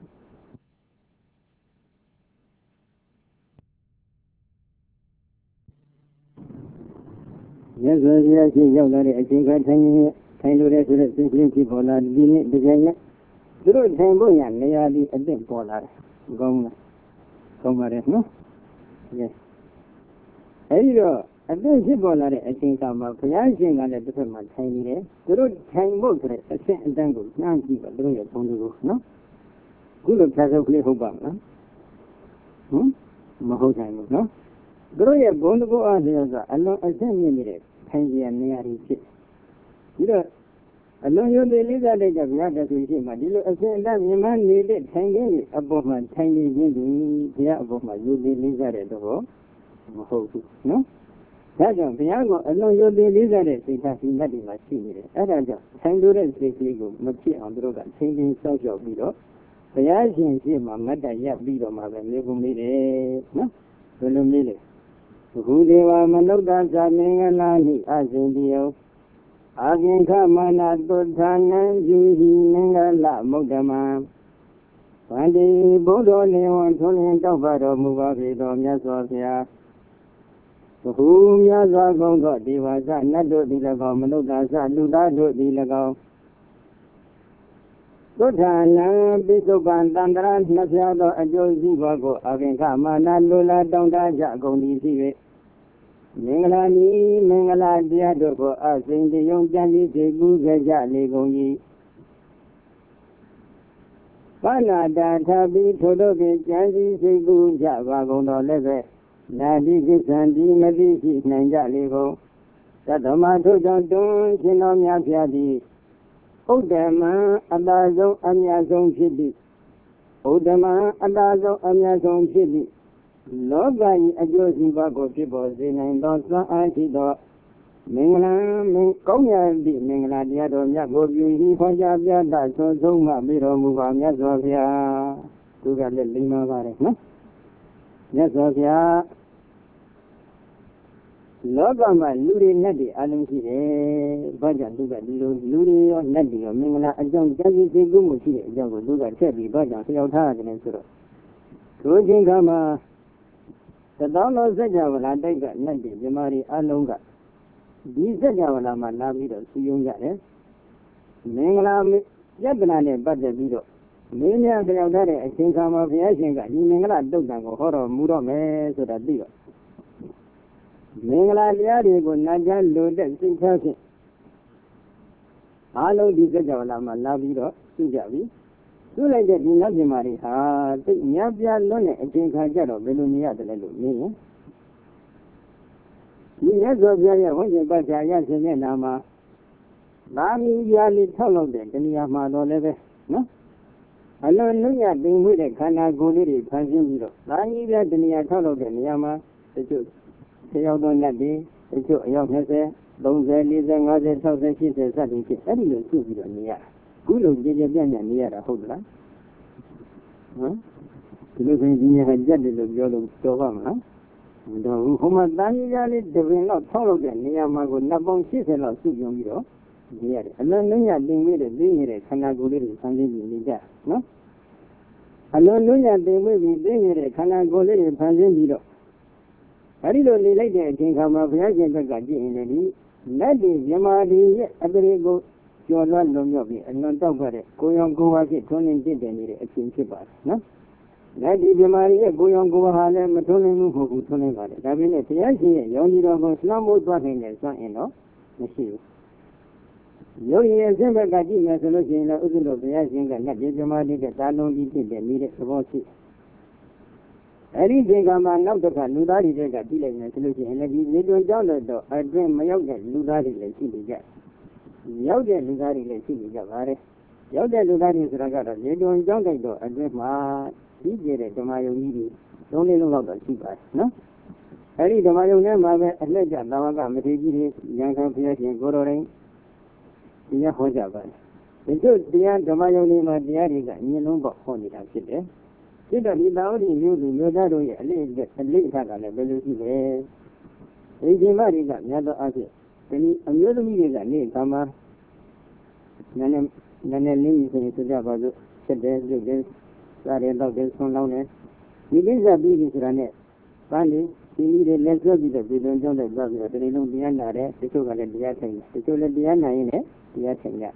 ရသော်ရရှိရောက်လာတဲ့အချိန်ကထိုင်လို့တဲ့ဆိုတဲ့စိတ်ကလေးဖြစ်ပေါ်လာဒီနေ့ဒီကြိမ်နဲ့သူတို့ထိုင်ဖို့ရနေရာဒီအစ်စ်ပေါ်လာတယ်ကောင်းလားကောင်းပါတယ်နော်အဲဒီတော့အစ်စ်ဖြစ်ပေါ်လာတဲ့အချိန်ကမှဘုရားရှင်ကလည်းတစ်ဖက်မှာထိုင်နေတယ်သူတို့ထိုင်ဖို့ဆိုတဲ့အဆင့်အတန်းကိုနှမ်းကြည့်ပါသူတို့ရဲ့ဘုံတွေကိုနော်ခုလိုဖြတ်ဆုပ်ကလေးဟုတ်ပါမလားမဟုတ်နိုင်ဘူးနော်သူတို့ရဲ့ဘုံတွေကိုအားလျော်စွာအလွန်အဆင့်မြင့်နေတဲ့ထိုင်ကြနေရာတွေဖြစ်ပြီးတော့အလွန်ယုံကြည်လေးစားတဲ့ဘုရားတဆူရှိမှဒီလိုအစဉ်အလာမြင်မှနေတဲ့ထိုင်ခြင်းတွေအပေါ်မှာထိုင်နေခြင်းဒီဘုရားအပေါ်မှာယုံကြည်လေးစားတဲ့တော့မဟုတ်ဘူးနော်ဒါကြောင့်ဘုရားကအလွန်ယုံကြည်လေးစားတဲ့စိတ်ဓာတ်ဒီမြတ်တွေမှာရှိနေတယ်အဲဒါကြောင့်ထိုင်လို့တဲ့စိတ်ကလေးကိုမဖြစ်အောင်သူတို့ကချင်းချင်းစောင့်ရှောက်ပြီးတော့ဘုရားရှင်ရှိမှမတ်တရပြီးတော့မှပဲမျိုးကုန်လေးတယ်နော်ဘယ်လိုမျိုးလဲဘုဒေဝမနုဿသမင်္ဂလာနိအစဉ်တိယောအာဂင်ခမနာတုထာနံယူဟိမင်္ဂလမုဒ္ဓမံဗန္တိဘုဒ္ဓနေဝံထွန်းလင်းတောက်ပါတော်မူပါပေတော်မြတ်စွာဘုရားဘဟုမြတ်စွာဘုံသောဒေဝဇနတ်တို့သည်၎င်းမနုဿသလူသားတို့သည်၎င်းသုဒ္ဓနာပိစုပန်တန္တရာနှစ်ဖြာသောအကျိုးစီးပွားကိုအာဂင်ခမနာလိုလားတောင်းတကြကုန်သည်ဖြစ်၍မင်္ဂလာနီမင်္ဂလာတရားတို့ကိုအစဉ်တယုံကြံစည်စေကူးကြကြလေကုန်၏ဘာနာတာထပြီးထိုတို့ဖြင့်ကြံစည်စေကူးကြပါကုန်တော်လည်းပဲနာတိကိစ္ဆံဒီမသိရှိနိုင်ကြလေကုန်သတ္တမထို့ကြောင့်တွန်းရှင်တော်များဖျားသည်ဥဒ္ဓမံအတာဆုံးအမြတ်ဆုံးဖြစ်သည်ဥဒ္ဓမံအတာဆုံးအမြတ်ဆုံးဖြစ်သည်လောက၏အကျိုးစီးပွားကိုဖြစ်ပေါ်စေနိုင်သောစွမ်းအားရှိသောမင်္ဂလာကောင်းမြတ်သည့်မင်္ဂလာတရားတော်မြတ်ကိုပြုပြီးခေါ်ကြပြသဆုံးဆုံးမှပြီးတော်မူပါမြတ်စွာဘုရားသူကလည်းလိမ္မာပါတယ်နော်မြတ်စွာဘုရားလောကမှာလူတွေနဲ့တည်းအလုံးရှိတယ်ဘာကြောင့်သူကဒီလိုလူတွေရောနဲ့တည်းရောမင်္ဂလာအကြောင်းကြံစည်စေကူးမှုရှိတဲ့အကြောင်းကိုသူကထည့်ပြီးဘာကြောင့်လျှောက်ထားရတယ်ဆိုတော့ထိုချိန်ခါမှာသတောင်းတော်စัจ java လာတိုက်ကနဲ့တည်းမြမာရီအလုံးကဒီစัจ java လာမှာလာပြီးတော့စီယုံကြတယ်မင်္ဂလာယတနာနဲ့ပတ်သက်ပြီးတော့မင်းများကြောက်တဲ့အချိန်ခါမှာဘုရားရှင်ကဒီမင်္ဂလာတုတ်တံကိုဟောတော်မူတော့မယ်ဆိုတာသိတော့မင်္ဂလာတရားတွေကိုနာကြားလို့တဲ့စိတ်ထားဖြင့်အားလုံးဒီစัจ java လာမှာလာပြီးတော့သိကြပြီသူလိုက်တဲ့ဒီနတ်ပြည်မာတွေဟာသိညပြလွန်းတဲ့အချိန်ခါကြတော့ဘယ်လိုနေရတယ်လဲလို့မြင်ရင်ဒီရသော်ပြရဲ့ဝိညာဉ်ပတ်ချာရခြင်းနဲ့နာမှာသာမီးပြားလေးထောက်လောက်တဲ့တဏှာမှာတော့လည်းပဲနော်အလုံးနုညပင်မှုတဲ့ခန္ဓာကိုယ်လေးတွေဖန်ဆင်းပြီးတော့သာမီးပြားတဏှာထောက်လောက်တဲ့နေရာမှာတချို့ဆရာတော်နဲ့တချို့အယောက်20 30 40 50 60 80စသည်ဖြင့်အဲ့ဒီလိုစုပြီးတော့နေရခုလိုကြည်ကြပြန့်ပြန့်နေရတာဟုတ်သလားဟမ်ဒီလိုဆိုရင်ဒီနေရာကြက်တယ်လို့ပြောလို့တော်ပါမလားမတော်ဘူးဟိုမှာတန်ကြီးကြားလေးတစ်ပင်တော့ထောက်လို့တဲ့နေရာမှာကိုနှစ်ပေါင်း80လောက်စုပြုံပြီးတော့နေရတယ်အလုံးလုံးရတင်ပြီးတဲ့သိနေတဲ့ခန္ဓာကိုယ်လေးတွေဆန်းစစ်ပြီးနေကြနော်အလုံးလုံးရတင်ဝိပြီးသိနေတဲ့ခန္ဓာကိုယ်လေးတွေဖန်ဆင်းပြီးတော့အဲဒီလိုနေလိုက်တဲ့အချိန်ခါမှာဘုရားရှင်ဘက်ကကြည့်ရင်လည်းလက်ဒီမြမာဒီရဲ့အပရိကိုကျော်လွှတ်လုံးမြောက်ပြီးအလွန်တောက်ခဲ့တဲ့ကိုယ်ရောကိုယ်ဝါဖြစ်ထွန်းနေတည်နေတဲ့အချိန်ဖြစ်ပါတယ်နော်လက်ဒီမြမာဒီရဲ့ကိုယ်ရောကိုယ်ဝါဟာလည်းမထွန်းနေမှုမဟုတ်ဘူးထွန်းနေပါတယ်ဒါပေမဲ့ဘုရားရှင်ရဲ့ရောင်ကြီးတော်ကိုလွှမ်းမိုးသွားနိုင်တဲ့စွမ်းအင်တော့မရှိဘူးယုံရဲ့စိတ်ဘက်ကကြည့်မယ်ဆိုလို့ရှိရင်လည်းဥစ္စာတော်ဘုရားရှင်ကလက်ဒီမြမာဒီကသာလုံးကြီးဖြစ်တဲ့နေတဲ့သဘောရှိအဲ့ဒီသင်္ကမှာနောက်တစ်ခါလူသားတွေကကြည့်လိုက်မယ်ဆိုလို့ရှိရင်လည်းဒီလေတွင်ကြောင်းတော့အတွင်းမရောက်တဲ့လူသားတွေလည်းရှိနေကြရောက်တဲ့လူသားတွေလည်းရှိနေကြပါတယ်ရောက်တဲ့လူသားတွေဆိုတာကတော့လေတွင်ကြောင်းတော့အတွင်းမှာကြီးကျယ်တဲ့ဓမ္မယုံကြီးတွေသုံးလေးလုံးလောက်တော့ရှိပါတယ်နော်အဲ့ဒီဓမ္မယုံထဲမှာပဲအလှည့်ကျသာဝကမထေကြီးတွေရံခံဘုရားရှင်ကိုတော်တိုင်းတရားဟောကြပါတယ်ဒီတို့တရားဓမ္မယုံတွေမှာတရားတွေကအမြင့်လုံးပေါ့ဟောနေတာဖြစ်တယ်ဒီတော့ဒီသာဝတိမျိုးစုမျိုးသားတို့ရဲ့အလေးအထားကလည်းဘယ်လိုရှိလဲဒီဒီမတွေကမြတ်သောအဖြစ်ဒီအမျိုးသမီးတွေကနေကမ္ဘာနည်းနည်းလေးကြီးဆိုကြပါစို့ဆက်တယ်ပြုတ်တယ်စားတယ်တော့တယ်ဆွန်းလောင်းတယ်ဒီကိစ္စပြီးပြီဆိုတာနဲ့ပန်းလေးဒီနည်းတွေလက်ဆွဲပြီးတော့ပြည်တော်ကြောင့်လည်းသွားပြီးတော့ဒီလိုလုံးတရားနာတယ်တချို့ကလည်းတရားထိုင်တယ်တချို့လည်းတရားနာရင်လည်းတရားထိုင်ကြ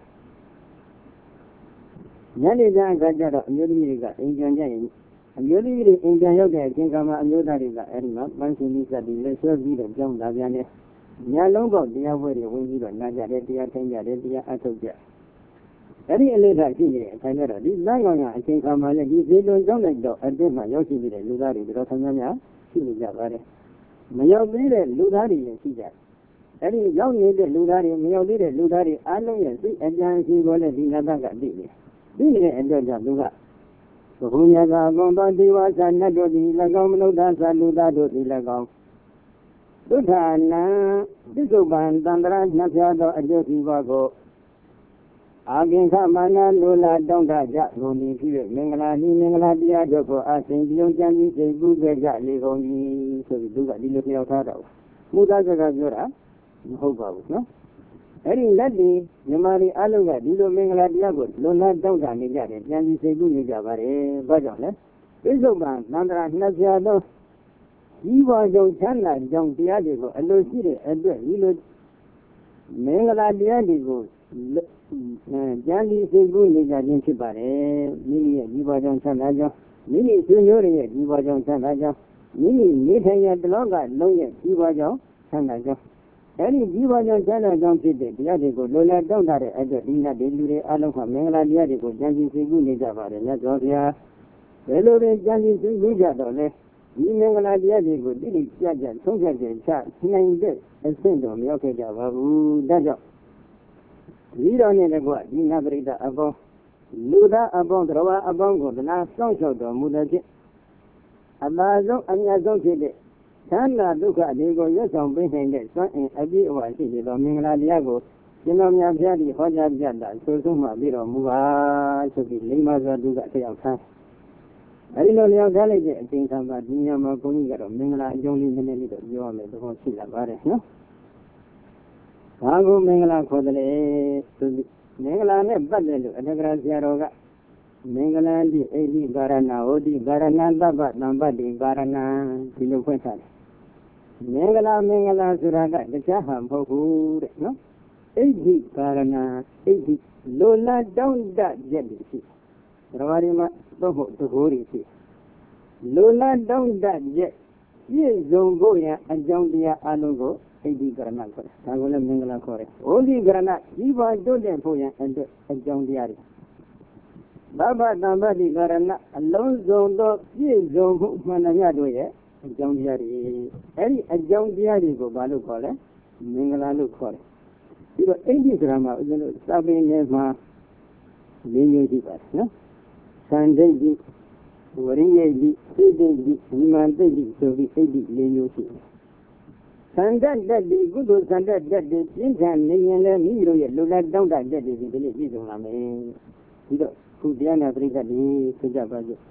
ညနေကျအခါကျတော့အမျိုးသမီးတွေကအိမ်ပြန်ကြရင်အမျိုးသမီးတွေအိမ်ပြန်ရောက်တဲ့အချိန်ကမှအမျိုးသားတွေကအဲဒီမှာပန်းစင်ပြီးစသည်လက်ဆွဲပြီးတော့ကြောင်းလာပြန်တယ်ညလုံးပေါက်တရားပွဲတွေဝင်ပြီးတော့နာကြတယ်တရားထိုင်ကြတယ်တရားအထုတ်ကြအဲဒီအလေးထားရှိနေတဲ့အချိန်ကျတော့ဒီလမ်းကောင်ကအချိန်ခါမှလည်းဒီဇေလွန်ကြောင်းလိုက်တော့အတွင်းမှာရောက်ရှိနေတဲ့လူသားတွေတော်တော်များများရှိနေကြပါတယ်မရောက်သေးတဲ့လူသားတွေလည်းရှိကြတယ်အဲဒီရောက်နေတဲ့လူသားတွေမရောက်သေးတဲ့လူသားတွေအားလုံးရဲ့စိတ်အကြံရှိကိုလည်းဒီနာတကအသိနေဒီနေတဲ့အတွက်ကြောင့်သူကဘုရားကဘုံတော်ဒီဝါစာနတ်တို့သည်၎င်းမနုဿာသလူသားတို့သည်၎င်းဒုဋ္ဌာနံသစ္စုပ္ပန်တန္တရာနှဖျားသောအကျိုးစီးပွားကိုအာဂင်္ခမာနလိုလားတောင်းတကြဂုဏ်ဒီဖြစ်၍မင်္ဂလာဤမင်္ဂလာတရားတို့ကိုအစဉ်ပြုံးကြံပြီးစိတ်ကူးခဲ့ကြလေကုန်၏ဆိုပြီးသူကဒီလိုပြောထားတော့မူသားစကားပြောတာမဟုတ်ပါဘူးနော်အဲ့ဒီလက်ဒီမြမာရီအလုံးကဒီလိုမင်္ဂလာတရားကိုလွန်လန်းတောင်းတနေကြတယ်ကြံပြီးစိတ်ကူးနေကြပါတယ်ဘာကြောင့်လဲပိဿုပန်သန္တရာနှဖျားသောဤဘဝကြောင့်ချမ်းသာကြောင့်တရားတွေကိုအလိုရှိတဲ့အတွက်ဒီလိုမင်္ဂလာတရားတွေကိုကြံပြီးစိတ်ကူးနေကြခြင်းဖြစ်ပါတယ်မိမိရဲ့ဒီဘဝကြောင့်ချမ်းသာကြောင်းမိမိဆွေမျိုးတွေရဲ့ဒီဘဝကြောင့်ချမ်းသာကြောင်းမိမိနေထိုင်ရတလောကလုံးရဲ့ဒီဘဝကြောင့်ချမ်းသာကြောင်းအဲဒီဒီဘဝကြောင့်ချမ်းသာကြောင်းဖြစ်တဲ့တရားတွေကိုလိုလားတောင်းတတဲ့အတွက်ဒီနတ်တွေလူတွေအလုံးကမင်္ဂလာတရားတွေကိုကြံပြီးစိတ်ကူးနေကြပါတယ်မြတ်စွာဘုရားဘယ်လိုပဲကြံပြီးစိတ်ကူးကြတော့လဲဒီမင်္ဂလာတရားတွေကိုတိတိကျကျဆုံးဖြတ်တဲ့ချနိုင်တဲ့အဆင့်တော်မရောက်ခဲ့ကြပါဘူးဒါကြောင့်ဒီတော်နဲ့တကွဒီနတ်ပရိသတ်အပေါင်းလူသားအပေါင်းတော်အပေါင်းကိုသနာစောင့်ရှောက်တော်မူတဲ့ဖြင့်အသာဆုံးအမြတ်ဆုံးဖြစ်တဲ့သံဃာဒုက္ခတွေကိုရွတ်ဆောင်ပေးနိုင်တဲ့စွမ်းအင်အပြည့်အဝရှိတဲ့မင်္ဂလာတရားကိုကျွန်တော်များဖျားပြီးဟောကြားပြတာဆိုဆုံးမှပြီးတော်မူပါဆိုပြီးလိမ္မာစွာသူကတယောက်ထားအဲဒီလိုလျောက်ထားလိုက်တဲ့အချိန်ခါမှာဒီညမှာဘုန်းကြီးကတော့မင်္ဂလာအကြောင်းလေးနည်းနည်းလေးတော့ပြောရမယ်သဘောရှိလာပါတယ်နော်ဘာကိုမင်္ဂလာခေါ်တယ်လဲဆိုပြီးမင်္ဂလာနဲ့ပတ်သက်လို့အထက်ကရာဆရာတော်ကမင်္ဂလာတိအိဋ္ဌိကာရဏဟောတိကာရဏသဗ္ဗတံပတ္တိကာရဏဒီလိုဖွင့်ထားတယ်မင်္ဂလာဆိုတာကတခြားဟာမဟုတ်ဘူးတဲ့နော်အိဋ္ဌိကာရဏအိဋ္ဌိလိုလားတောင်းတချက်တွေရှိတယ်ဘာဒီမှာတော့ဟုတ်တကိုးတွေရှိလိုလားတောင်းတချက်ပြည့်စုံဖို့ရန်အကြောင်းတရားအလုံးကိုအိဋ္ဌိကာရဏခေါ်တယ်ဒါကိုလည်းမင်္ဂလာခေါ်တယ်ဩဒိကာရဏဒီပါတွတ်တဲ့ဖို့ရန်အတွက်အကြောင်းတရားတွေသဗ္ဗတံပတ္တိကာရဏအလုံးစုံသောပြည့်စုံမှုမှန်သမျှတို့ရဲ့အကြောင်းတရားတွေအဲ့ဒီအကြောင်းတရားတွေကိုဘာလို့ခေါ်လဲမင်္ဂလာလို့ခေါ်တယ်ပြီးတော့အိဋ္ဌိကရမှာဦးဇင်းတို့စာပေထဲမှာ၄မျိုးရှိပါတယ်နော်သံဒိဋ္ဌိဝရိယိဋ္ဌိစိတ္တိဋ္ဌိဝိမာန်တိဋ္ဌိဆိုပြီးအိဋ္ဌိ၄မျိုးရှိတယ်သံတတ်တတ်ဒီကုသိုလ်သံတတ်တတ်ဒီပြင်းထန်နေရင်လည်းမိမိတို့ရဲ့လူလက်တောင်းတတ်တဲ့ဒီနေ့ပြည့်စုံလာမယ်ပြီးတော့ခုတရားနာပရိသတ်တွေသိကြပါစို့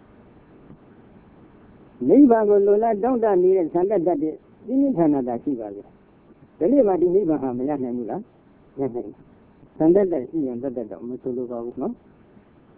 နိဗ္ဗာန်ကိုလိုလားတောင်းတနေတဲ့သံတတ်တတ်တဲ့ပြင်းထန်တာရှိပါလေဒီနေ့မှဒီနိဗ္ဗာန်ဟာမရနိုင်ဘူးလားရနိုင်သံတတ်တတ်ရှိရင်တတ်တတ်တော့မဆိုလိုပါဘူးနော်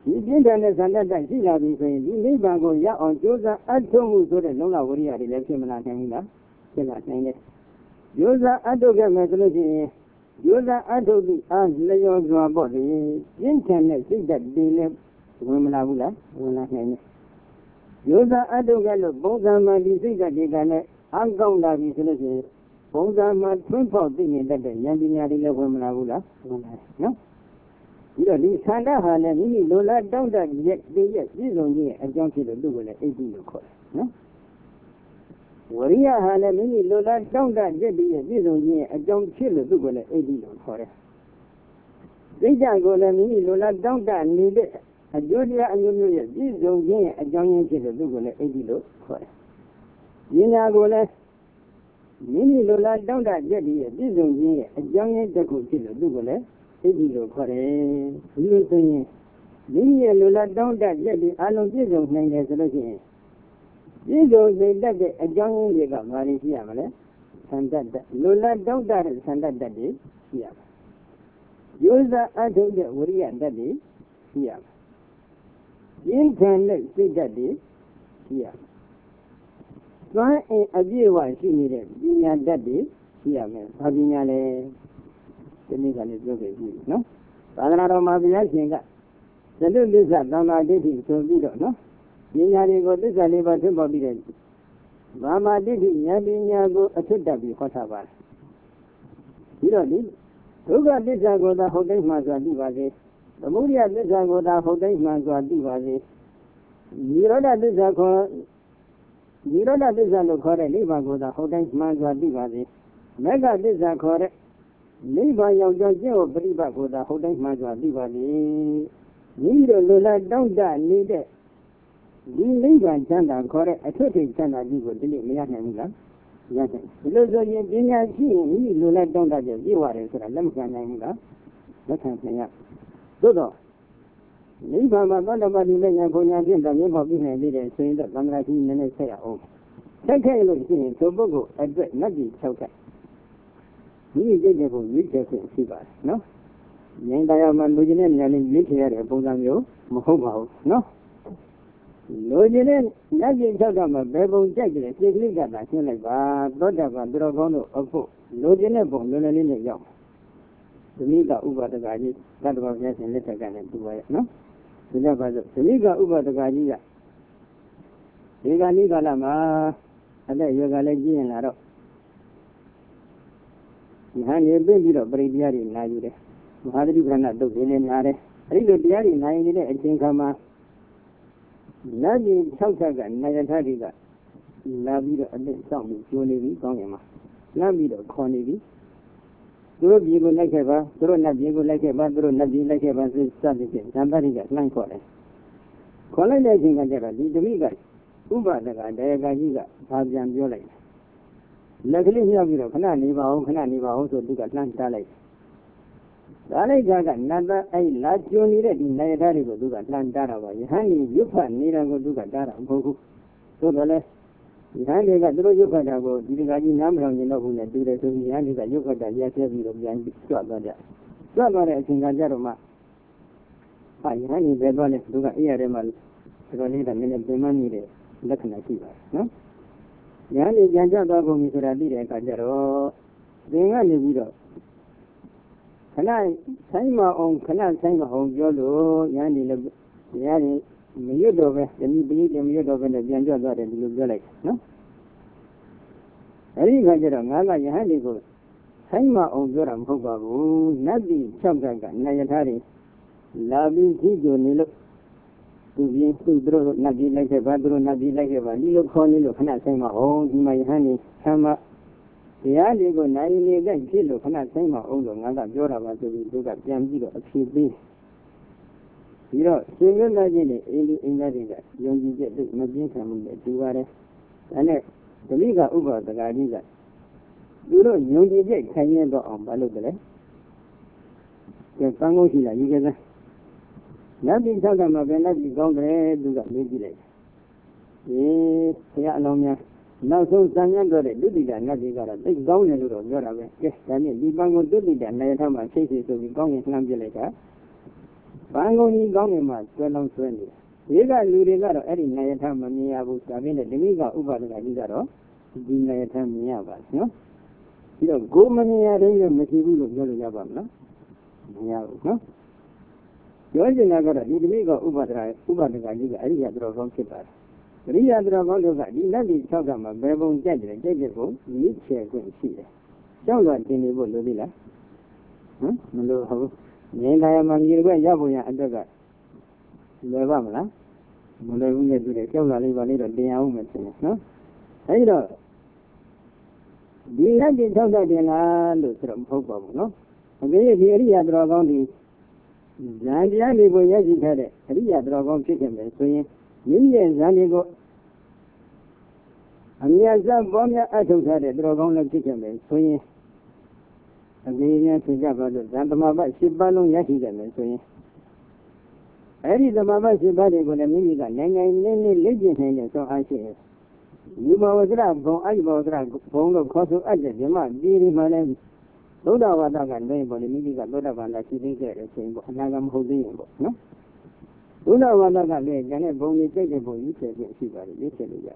ဒီပြင်းထန်တဲ့ဆန္ဒတက်ရှိလာပြီဆိုရင်ဒီနိဗ္ဗာန်ကိုရောက်အောင်ကြိုးစားအထုတ်မှုဆိုတဲ့လုံလဝရိယတွေလည်းဖြစ်မလာနိုင်ဘူးလားဖြစ်လာနိုင်တယ်ကြိုးစားအထုတ်ခဲ့မယ်ဆိုလို့ရှိရင်ကြိုးစားအထုတ်ပြီးအားလျော်စွာပေါ့လေပြင်းထန်တဲ့စိတ်ဓာတ်တွေလည်းဝင်မလာဘူးလားဝင်လာနိုင်တယ်ကြိုးစားအထုတ်ခဲ့လို့ပုံစံမှန်ဒီစိတ်ဓာတ်တွေကလည်းအကောင်းလာပြီဆိုလို့ရှိရင်ပုံစံမှန်ထွန်းပေါက်သိနေတတ်တဲ့ဉာဏ်ပညာတွေလည်းဝင်မလာဘူးလားဝင်လာတယ်နော်ပြီးတော့ဒီဆန္ဒဟာလည်းမိမိလိုလားတောင့်တရဲ့တည်ရဲ့ပြည့်စုံခြင်းရဲ့အကြောင်းဖြစ်လို့သူ့ကိုလည်းအိဋ္ဌိလို့ခေါ်တယ်နော်ဝရိယဟာလည်းမိမိလိုလားတောင့်တရဲ့တည်ရဲ့ပြည့်စုံခြင်းရဲ့အကြောင်းဖြစ်လို့သူ့ကိုလည်းအိဋ္ဌိလို့ခေါ်တယ်စိတ်ဓာတ်ကိုလည်းမိမိလိုလားတောင့်တနေတဲ့အကျိုးတရားအမျိုးမျိုးရဲ့ပြည့်စုံခြင်းရဲ့အကြောင်းရင်းဖြစ်လို့သူ့ကိုလည်းအိဋ္ဌိလို့ခေါ်တယ်ဉာဏ်ကိုလည်းမိမိလိုလားတောင့်တရဲ့တည်ရဲ့ပြည့်စုံခြင်းရဲ့အကြောင်းရင်းတစ်ခုဖြစ်လို့သူ့ကိုလည်းအိဋ္ဌိလို့ခေါ်တယ်ဒီလိုဆိုရင်မိမိရဲ့လိုလားတောင့်တရက်ဒီအလုံးပြည့်စုံနိုင်တယ်ဆိုလို့ရှိရင်ပြည့်စုံစေတတ်တဲ့အကြောင်းရင်းတွေကဘာတွေရှိရမလဲဆန္ဒတလိုလားတောင့်တတဲ့ဆန္ဒတတွေရှိရမယ်ရိုးစားအထုတ်တဲ့ဝိရိယတတွေရှိရမယ်ပြင်းထန်တဲ့စိတ်ဓာတ်တွေရှိရမယ်သွမ်းအင်အပြည့်အဝရှိနေတဲ့ပညာတတ်တွေရှိရမယ်ဘာပညာလဲဒီနေ့ကလည်းပြောခဲ့ပြီနော်သာသနာတော်မှာဘုရားရှင်ကသတုသစ္စာသမ္မာဒိဋ္ဌိဆိုပြီးတော့နော်ပညာတွေကိုသစ္စာလေးပါးထွန်းပေါက်ပြီးတဲ့မာမာဒိဋ္ဌိဉာဏ်ပညာကိုအထွတ်တက်ပြီးဟောထားပါတယ်ပြီးတော့ဒီဒုက္ခသစ္စာကိုသာဟုတ်တိုင်းမှစွာသိပါစေသမုဒယသစ္စာကိုသာဟုတ်တိုင်းမှစွာသိပါစေနိရောဓသစ္စာလို့ခေါ်တဲ့နိဗ္ဗာန်ကိုသာဟုတ်တိုင်းမှစွာသိပါစေမဂ္ဂသစ္စာခေါ်တဲ့နိဗ္ဗာန်ရောက်ကြောင်းကျင့်ဝတ်ပရိပတ်ကိုသာဟုတ်တိုင်းမှစွာသိပါလေမိမိတို့လိုလားတောင့်တနေတဲ့ဒီနိဗ္ဗာန်ချမ်းသာခေါ်တဲ့အထွတ်ထိပ်ချမ်းသာကြီးကိုဒီနေ့မရနိုင်ဘူးလားရနိုင်ဒီလိုဆိုရင်ပညာရှိရင်မိမိလိုလားတောင့်တကြပြည့်ဝတယ်ဆိုတာလက်မခံနိုင်ဘူးလားလက်ခံနိုင်ရသို့တော့နိဗ္ဗာန်မှာသောတပတိနဲ့ဉာဏ်ပညာဖြင့်တည်းမြောက်ပြီးနိုင်သေးတယ်ဆိုရင်တော့သံဃာကြီးနည်းနည်းဆက်ရအောင်ဆက်ခဲ့လို့ရှိရင်သို့ပုဂ္ဂိုလ်အတွက်နတ်ကြီး၆ခက်ဒီကြိတ်တဲ့ပုံရွေးချယ်ခွင့်ရှိပါတယ်နော်။ဉာဏ်တရားမှာလူကျင်တဲ့ဉာဏ်လေးရွေးချယ်ရတဲ့ပုံစံမျိုးမဟုတ်ပါဘူးနော်။လူကျင်တဲ့ဉာဏ်ကြီး၆ခက်မှာဘယ်ပုံကြိုက်တယ်စိတ်ကလေးကသာရှင်းလိုက်ပါသောတာပန်သူတော်ကောင်းတို့အဖို့လူကျင်တဲ့ပုံလွယ်လွယ်လေးနဲ့ရောက်။သမီးကဥပဒကကြီးတတ္တဝဘုရားရှင်လက်ထက်ကလည်းတူပါရဲ့နော်။ဒီလိုပါဆိုသမီးကဥပဒကကြီးကဒီကနေ့ကာလမှာအသက်ရွယ်ကလည်းကြီးရင်လာတော့ဉာဏ်ရည်ပြပြီးတော့ပရိတရားတွေနာယူတယ်မဟာသတိပ္ပဏတုတ်တွေလည်းနာတယ်အဲဒီလိုတရားတွေနာယူနေတဲ့အချိန်ခါမှာနတ်ကြီး၆ဆက်ကနာယထာတွေကလာပြီးတော့အသက်စောင့်ပြီးကျိုးနေပြီကောင်းကင်မှာလမ်းပြီးတော့ခေါ်နေပြီသူတို့ပြေကိုလိုက်ခဲ့ပါသူတို့နတ်ပြေကိုလိုက်ခဲ့ပါသူတို့နတ်ပြေလိုက်ခဲ့ပါစသည်ဖြင့်ဇံပတိကလှမ်းခေါ်တယ်ခေါ်လိုက်တဲ့အချိန်ကကျတော့ဒီဓမိကဥပဒကတရားကကြီးကဘာပြန်ပြောလိုက်လက်ကလေးမြောက်ပြီးတော့ခဏနေပါဦးဆိုသူကလှမ်းထားလိုက်ဒါလိုက်ကြကနတ်သားအဲ့လာကျွနေတဲ့ဒီနိုင်သားတွေကိုသူကလှမ်းတားတော့ပါယဟန်ကြီးရွတ်ဖတ်နေတာကိုသူကတားတာမဟုတ်ဘူးသို့တော်လည်းယဟန်တွေကသူတို့ရွတ်ဖတ်တာကိုဒီတကကြီးနားမထောင်ကျင်တော့ဘူးနဲ့တူတယ်ဆိုပြီးယဟန်တွေကရွတ်ဖတ်တာရက်ဆက်ပြီးတော့ပြန်ကြွသွားကြကြွသွားတဲ့အချိန်ကကြတော့မှယဟန်ကြီးပဲသွားလဲသူကအေးရတဲ့မှာတော်လေးကနည်းနည်းပြင်မမိတဲ့လက္ခဏာရှိပါတယ်နော်ဉာဏ်နဲ့ကြံကြသွားကုန်ပြီဆိုတာသိတဲ့အခါကျတော့သင်ကနေပြီးတော့ခဏဆိုင်မအောင်ပြောလို့ဉာဏ်နဲ့လည်းတရားတွေမရွတ်တော့ပဲဒီနည်းပရိသေမရွတ်တော့ပဲနဲ့ပြန်ကြသွားတယ်ဒီလိုပြောလိုက်နော်အဲဒီအခါကျတော့ငါကယဟန်တွေကိုဆိုင်မအောင်ပြောတာမဟုတ်ပါဘူးနတ်ပြည်၆ခက်ကနာယထာတွေလာပြီးကြည့်ကြနေလို့သူပြီးသူတို့နတ်ပြည်လိုက်ခဲ့ပါသူတို့နတ်ပြည်လိုက်ခဲ့ပါဒီလိုခေါ်နေလို့ခဏဆိုင်မအောင်ဒီမှာယဟန်နေဆမ်းမတရားတွေကိုနိုင်နေတဲ့ဖြစ်လို့ခဏဆိုင်မအောင်လို့ငါကပြောတာပါဆိုပြီးသူကပြန်ပြီးတော့အဖြေပေးပြီးတော့ရှင်ရလာခြင်းနဲ့အင်းဒီအင်္ဂါတွေကယုံကြည်ချက်သိမပြင်းထန်မှုနဲ့တူပါတယ်ဒါနဲ့ဓမိကဥပဒကကြီးကသူတို့ယုံကြည်ချက်ခံရတော့အောင်ဘာလုပ်တယ်လဲကဲပန်းကုန်းရှိလာယူခဲ့စမ်းနတ်ပြည်၆ကမှာပဲနတ်ပြည်ကောင်းတယ်သူကမေးကြည့်လိုက်ဘုရားအလောင်းများနောက်ဆုံးစံရတော့တဲ့ဒုတိယနတ်ပြည်ကတော့သိကောင်းတယ်လို့တော့ပြောတာပဲကဲဒါနဲ့ဒီပန်းကုန်းဒုတိယနိုင်ထမှာစိတ်စိတ်ဆိုပြီးကောင်းရင်လှမ်းပြလိုက်တာ Bangoni Gomima, Swellon Swendy. We got Ludicaro, Eddie Nayatam, Miabu, Savina, Demiga, Uba, Ligaro, Dinayatam Miabas, no? You know, go mania, Messibu, Yabam, no? George Nagara, Dimigo, Uba, the Gaga, Ria Dragon Kipper. Ria Dragon, the Nadi Sagama, Babon Jadre, Jadabo, Nietzsche, Queen Cedar. Don't let any wood, Lilla. No, then I am on your way, Yabuya, and the guy. Levamla. Mulevuna do the Kela Liva, the Auman, no? I know. The Nadi Saga, Lutram Popo, no? Okay, the area dragon. Zandiani Boyaji had a Ria Dragon chicken, saying, Million Zandigo. Amiaza Bonia Atos had a dragon chicken, saying, Again, to Java, Zandamaba, Shibalon Yakigan, saying, Eddie the Mama Shibadi with a mimic and Nene legend, so I say. You was drag, go, I was drag, Bongo Cosso Adjet, the man, dear my name. Loda Wadaga and Rainbow, the Mimica Lodavan, like she did there, the same book, Nagam holding book, no? Loda Wadaga, Janet Boney, take a boy, you said, she got it, you said it.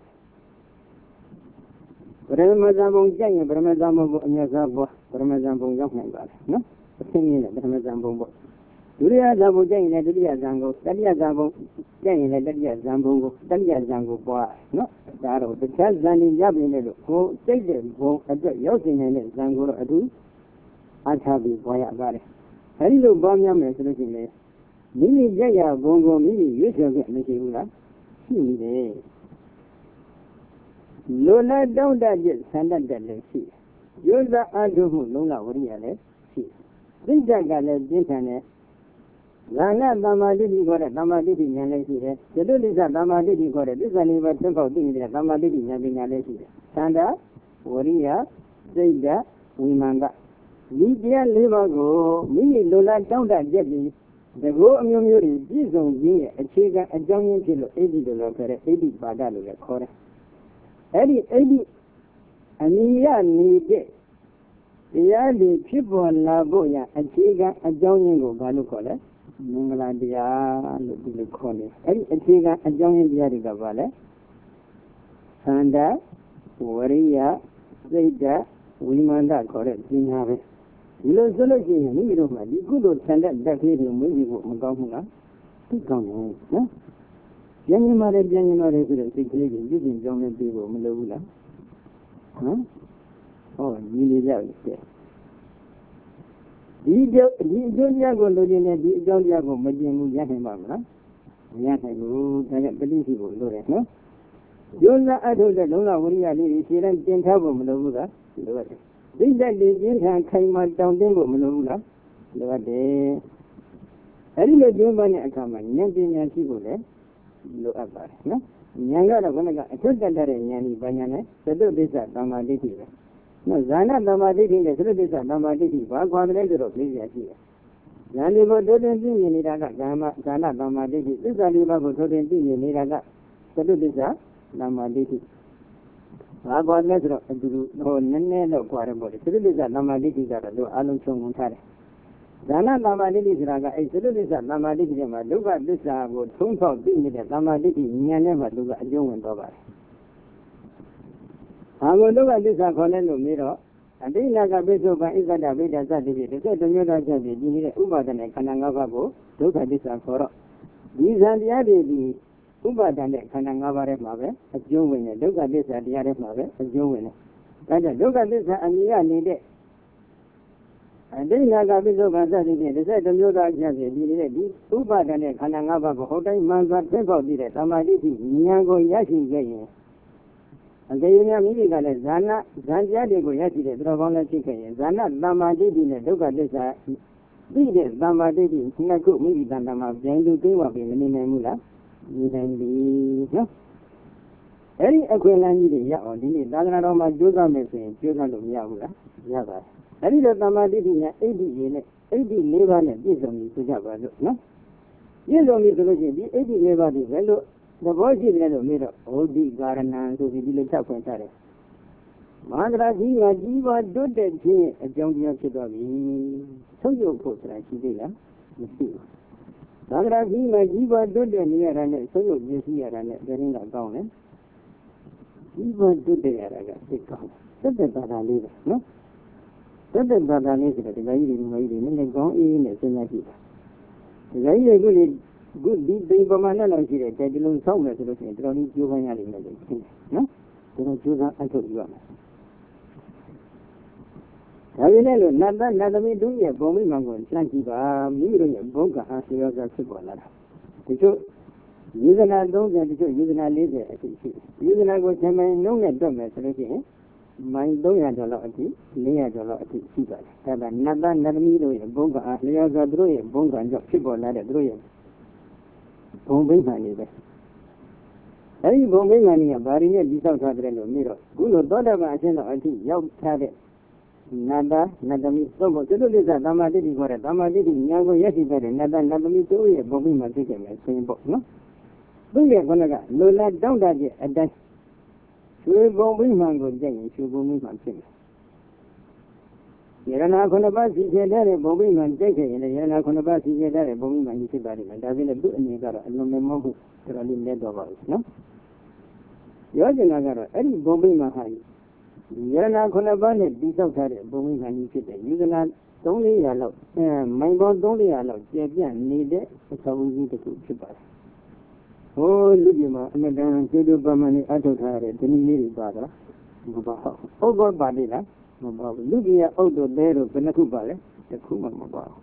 Ramazambo, Jang, Ramazambo, Yazabo, Ramazambo, young no? The thing in Ramazambo. Duria Zabo, Jang, and Duria Zango, Dalia Zabo, Jang, and Dalia Zambo, Dalia Zango, boy, no? Daro, the child landing Yabin, who take them, who address Yosin and Zango, Adu. I have you, boy, I got it. Hello, Bamia, Messi, Mimi Jaya, Bongo, Mimi, you shall get Missy. See, Lola down that jet, send that see. You're the Adu, Lola, what do you see? This Jagale, Jintanet. Lana Damadidi got a Damadidi Nalesi, the Lulisa Damadidi got it. This is an even simple thing that Damadidi Nalesi. Sanda, Waria, Zayda, Wimanga. Lydia Livago, Mini Lola down that jetty. The go immunity, this on being a chicken, a giant kilo, $80, 80 Badalo, correct. Eddie, and need it. The other people Lagoya, a chicken, a giant go, Galucola, Mingladia, Lucone. Eddie, a chicken, a giant Diadiga Valley. Sanda, Waria, Zayda, Wimanda, correct, Zinave. You know, so like you know, you could send that video movie with Magana. Keep going, no? January, resident, using John people, Malula. Huh? Oh, you need that. Don't Yago Lodina, don't Yago, Majin Yakamama. Yakago, I got the people, no? You're not at all that Lola, when you are in Siran, can't have a Malula. This that the Jintan came out down there, Malula. Look at the Elio Jumban Akama, Nantin and people there. Look at that, no? Yanga, I told that Yanni Banana, the do this at Damaditi. No, Zana Damaditi, the service at Damaditi, Bagwanator of Lydia here. Zanibo doesn't think you need a Zana Damaditi. This is a Libago doesn't think you need a Sadudisa, Damaditi. Bagwanator of the Nene of Quarabody. Sadudisa, Damaditi, Alonso Montare. Zana Damaditi Raga, a Sadudisa, Damaditi, look at this, would soon talk being the Damaditi, never look at you and Dover. I will look at this Colonel Miro, and then like a bit of Isada Veda Zadi, the set of Yoda you need Ubadan and Kanangabo, look at this for these are the other Ubadan and Kanangava Mabe, a Joe winner, look at this at the other Mabe, a Joe winner. And look at this and you need it. And then like a bit of Zadi, the set of Yoda Jazzy, Ubadan and Kanangava, Hotel Manza Temple did it, Amaditi, Nyango Yashi Gay. And they immediately got a Zana, Zandiago Yaki, Dravona chicken, Zana, Damadidi, look at this. Read it, Damadidi, Sinaku, maybe Dandama, Jandu, Gawa, in the name Mula. You can be, no? Any Aquilani, or the Danaroma, Juga Messi, Juga Yavula, Yava. Any of Damadidi, 80 labor and Islam to Java, no? You don't need to look at the 80 labor, the voice is a mirror, all the garden and to the village of Quintare. Madrasi, Majiva, do that here, a jungle Chidavi. So you put like Chidilla, you see. သာသနာ့ကြီးမှာကြီးပွားတိုးတက်နေရတာနဲ့ဆုံးယုတ်ပြည့်စည်ရတာနဲ့တရင်ကကောင်းတယ်ကြီးပွားတိုးတက်ရတာကသိကောင်းတယ်သက်သက်သာသာလေးပဲနော်သက်သက်သာသာလေးဆိုတော့ဒီကြီးတွေဒီကြီးတွေနည်းနည်းကောင်းအေးနဲ့စဉ်းစားကြည့်ပါဒီကြီးတွေကခုဒီသိပမာဏလောက်ရှိတဲ့ဒီလိုဆောက်မယ်ဆိုလို့ရှိရင်တော်တော်လေးကြိုးပမ်းရလိမ့်မယ်လို့ရှင်းတယ်နော်တော်တော်ကြိုးစားအထောက်ယူရမယ်ဒါပေမဲ့လို့နတ်သားနတ်သမီးတို့ရဲ့ဘုံမိမှန်ကိုစမ်းကြည့်ပါမိမိတို့ရဲ့ဘုံကအားစေရောစားဖြစ်ပေါ်လာတာဒီချို့ယေဇနာ30ဒီချို့ယေဇနာ40အထိရှိယေဇနာကိုဇမန်လုံးနဲ့တွက်မယ်ဆိုလို့ရှိရင်မိုင်300ကျော်လောက်အထိ400ကျော်လောက်အထိရှိပါတယ်ဒါကနတ်သားနတ်သမီးတို့ရဲ့ဘုံကအားလျော်စွာသူတို့ရဲ့ဘုံကံကြောင့်ဖြစ်ပေါ်လာတဲ့သူတို့ရဲ့ဘုံမိမှန်တွေပဲအဲဒီဘုံမိမှန်တွေကဘာတွေနဲ့ဒီဆောက်ထားတယ်လို့မြင်တော့ခုလိုသောတာပန်အရှင်တော်အထိရောက်ထားတဲ့နတ်သားနတ်သမီးသုံးဖို့သူတို့လိစ္ဆာသမာဓိခေါ်တဲ့သမာဓိဉာဏ်ကိုရရှိတဲ့နတ်သားနတ်သမီးတို့ရဲ့ဘုံမိမှန်ဖြစ်ကြမယ်ဆိုရင်ပေါ့နော်သူရဲ့ခန္ဓာကလိုလားတောင့်တတဲ့အတိုင်းရွှေဘုံမိမှန်ကိုကြည့်ရင်ရွှေဘုံမိမှန်ဖြစ်မယ်ယရနာခုနှစ်ပါးစီကျတဲ့ဘုံမိမှန်ကြိတ်ခဲ့ရင်လည်းယရနာခုနှစ်ပါးစီကျတဲ့ဘုံမိမှန်ကြီးဖြစ်ပါလိမ့်မယ်ဒါပြင်လည်းသူ့အနေကတော့အလုံးမမဟုတ်ဘူးတော်တော်လေးလက်တော့ပါဘူးနော်ပြောချင်တာကတော့အဲ့ဒီဘုံမိမှန်ဟာယရနာခုနှစ်ပါးနဲ့တိဆောက်ထားတဲ့ဘုံမိမှန်ကြီးဖြစ်တဲ့ယူဇနာ300လောက်မိုင်ပေါင်း300လောက်ကျယ်ပြန့်နေတဲ့အဆောက်အဦကြီးတစ်ခုဖြစ်ပါတယ်ဟိုလူကြီးမှာအမတန်ကျေတူပမာဏနဲ့အထောက်ထားတဲ့ဒီနည်းလေးတွေပါတော့မပါဘူးဥပ္ပပါဠိလားမပါဘူးလူကြီးရဲ့အုတ်တို့တဲတို့ဘယ်နှခုပါလဲတစ်ခုမှမပါဘူး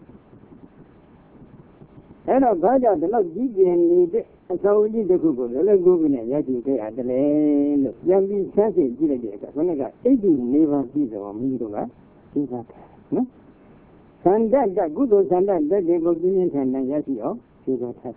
အဲ့တော့ဘာကြောင့်ဒီလောက်ကြီးကျယ်နေတဲ့အဆောက်အဦကြီးတစ်ခုကိုလည်းကိုယ်ကနဲ့ရရှိခဲ့ရတယ်လေလို့ပြန်ပြီးဆန်းစစ်ကြည့်လိုက်တဲ့အခါခொနကအိတ်ဒီနေပါပြီဆိုတော့မိတို့ကသိတာနော်သန္တတကုသိုလ်သန္တတက်တဲ့ကိုပြင်းပြင်းထန်ထန်ရရှိအောင်သိတာထား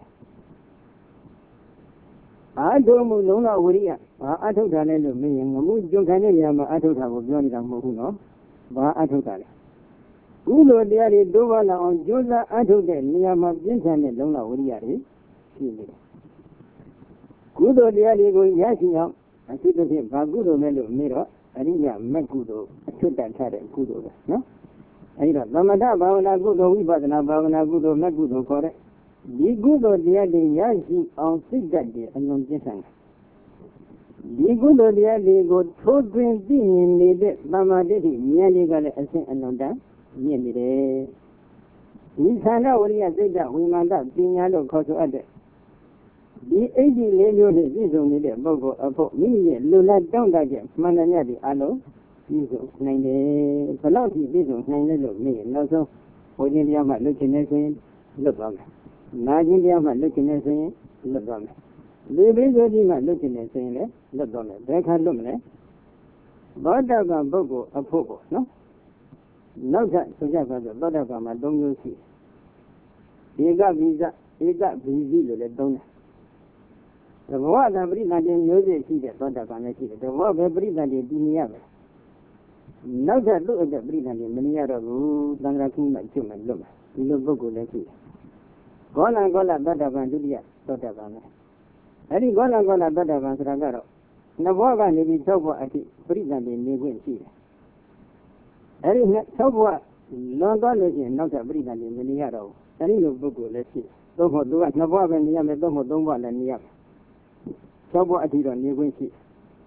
အာထုံမှုလုံးဝဝိရိယဘာအထုတ်တာလဲလို့မင်းငမှုကြုံခံတဲ့နေရာမှာအထုတ်တာကိုပြောနေတာမဟုတ်ဘူးနော်ဘာအထုတ်တာလဲကုသိုလ်တရားတွေတိုးပါလာအောင်ကြိုးစားအထုတ်တဲ့နေရာမှာပြင်းထန်တဲ့လုံးဝဝိရိယတွေရှိနေတယ်ကုသိုလ်တရားတွေကိုရရှိအောင်အဖြစ်တစ်ဖြစ်ဘာကုသိုလ်လဲလို့မေးတော့အရိယမက်ကုသိုလ်အထွတ်တန်ထားတဲ့ကုသိုလ်ပဲနော်အဲဒီတော့သမထဘာဝနာကုသိုလ်ဝိပဿနာဘာဝနာကုသိုလ်မက်ကုသိုလ်ခေါ်တဲ့ဒီကုသိုလ်တရားတွေရရှိအောင်စိတ်ဓာတ်တွေအလုံးကျင့်ဆိုင်တယ်ဒီကုသိုလ်တရားတွေကိုထိုးသွင်းသိမြင်နေတဲ့သမာဓိဉာဏ်တွေကလည်းအစဉ်အလွန်တန်းမြင့်နေတယ်ဒီသန္ဓဝရိယစိတ်ဓာတ်ဝိမာန်တပညာလို့ခေါ်ဆိုအပ်တဲ့ဒီအိတ်ကြီးလေးမျိုးနဲ့ပြည့်စုံနေတဲ့ပုဂ္ဂိုလ်အဖို့မိမိရဲ့လူလက်တောင့်တတဲ့မှန်တယ်မြတ်ဒီအလုံးပြည့်စုံနိုင်တယ်ဘယ်လောက်ထိပြည့်စုံနိုင်လဲလို့မေးရင်နောက်ဆုံးဘုရားတရားမှလွတ်ချင်နေဆိုရင်လွတ်သွားမယ်နာကျင်တရားမှလွတ်ချင်နေဆိုရင်လွတ်သွားမယ်လေဘေးဆိုကြီးမှလွတ်ချင်နေဆိုရင်လည်းလွတ်သွားမယ်ဘယ်ခါလွတ်မလဲသောတာပန်ပုဂ္ဂိုလ်အဖို့ပေါ့နော်နောက်ထပ်ဆိုကြပါစို့သောတာပန်မှာ၃မျိုးရှိဧကဗိဇဧကဗိဇိလို့လည်းသုံးတယ်သဘောကပရိသတ်ခြင်းမျိုးစေ့ရှိတဲ့သောတာပန်လည်းရှိတယ်သဘောပဲပရိသတ်တွေတည်နေရမယ်နောက်ထပ်သူ့အတွက်ပရိသတ်တွေမနေရတော့ဘူးသံဃာကုမှကျွတ်မှလွတ်မယ်ဒီလိုပုဂ္ဂိုလ်လည်းရှိတယ်ကောလံကောလသောတာပန်ဒုတိယသောတာပန်လည်းအဲဒီကောလံကောလသောတာပန်ဆိုတာကတော့နှစ်ဘဝကနေပြီး၆ဘဝအထိပရိသတ်တွေနေခွင့်ရှိတယ်အဲဒီ၆ဘဝလွန်သွားလို့ရှိရင်နောက်ထပ်ပရိသတ်တွေမနေရတော့ဘူးအဲဒီလိုပုဂ္ဂိုလ်လည်းရှိတယ်သို့မဟုတ်သူကနှစ်ဘဝပဲနေရမယ်သို့မဟုတ်၃ဘဝလည်းနေရမယ်၆ဘဝအထိတော့နေခွင့်ရှိ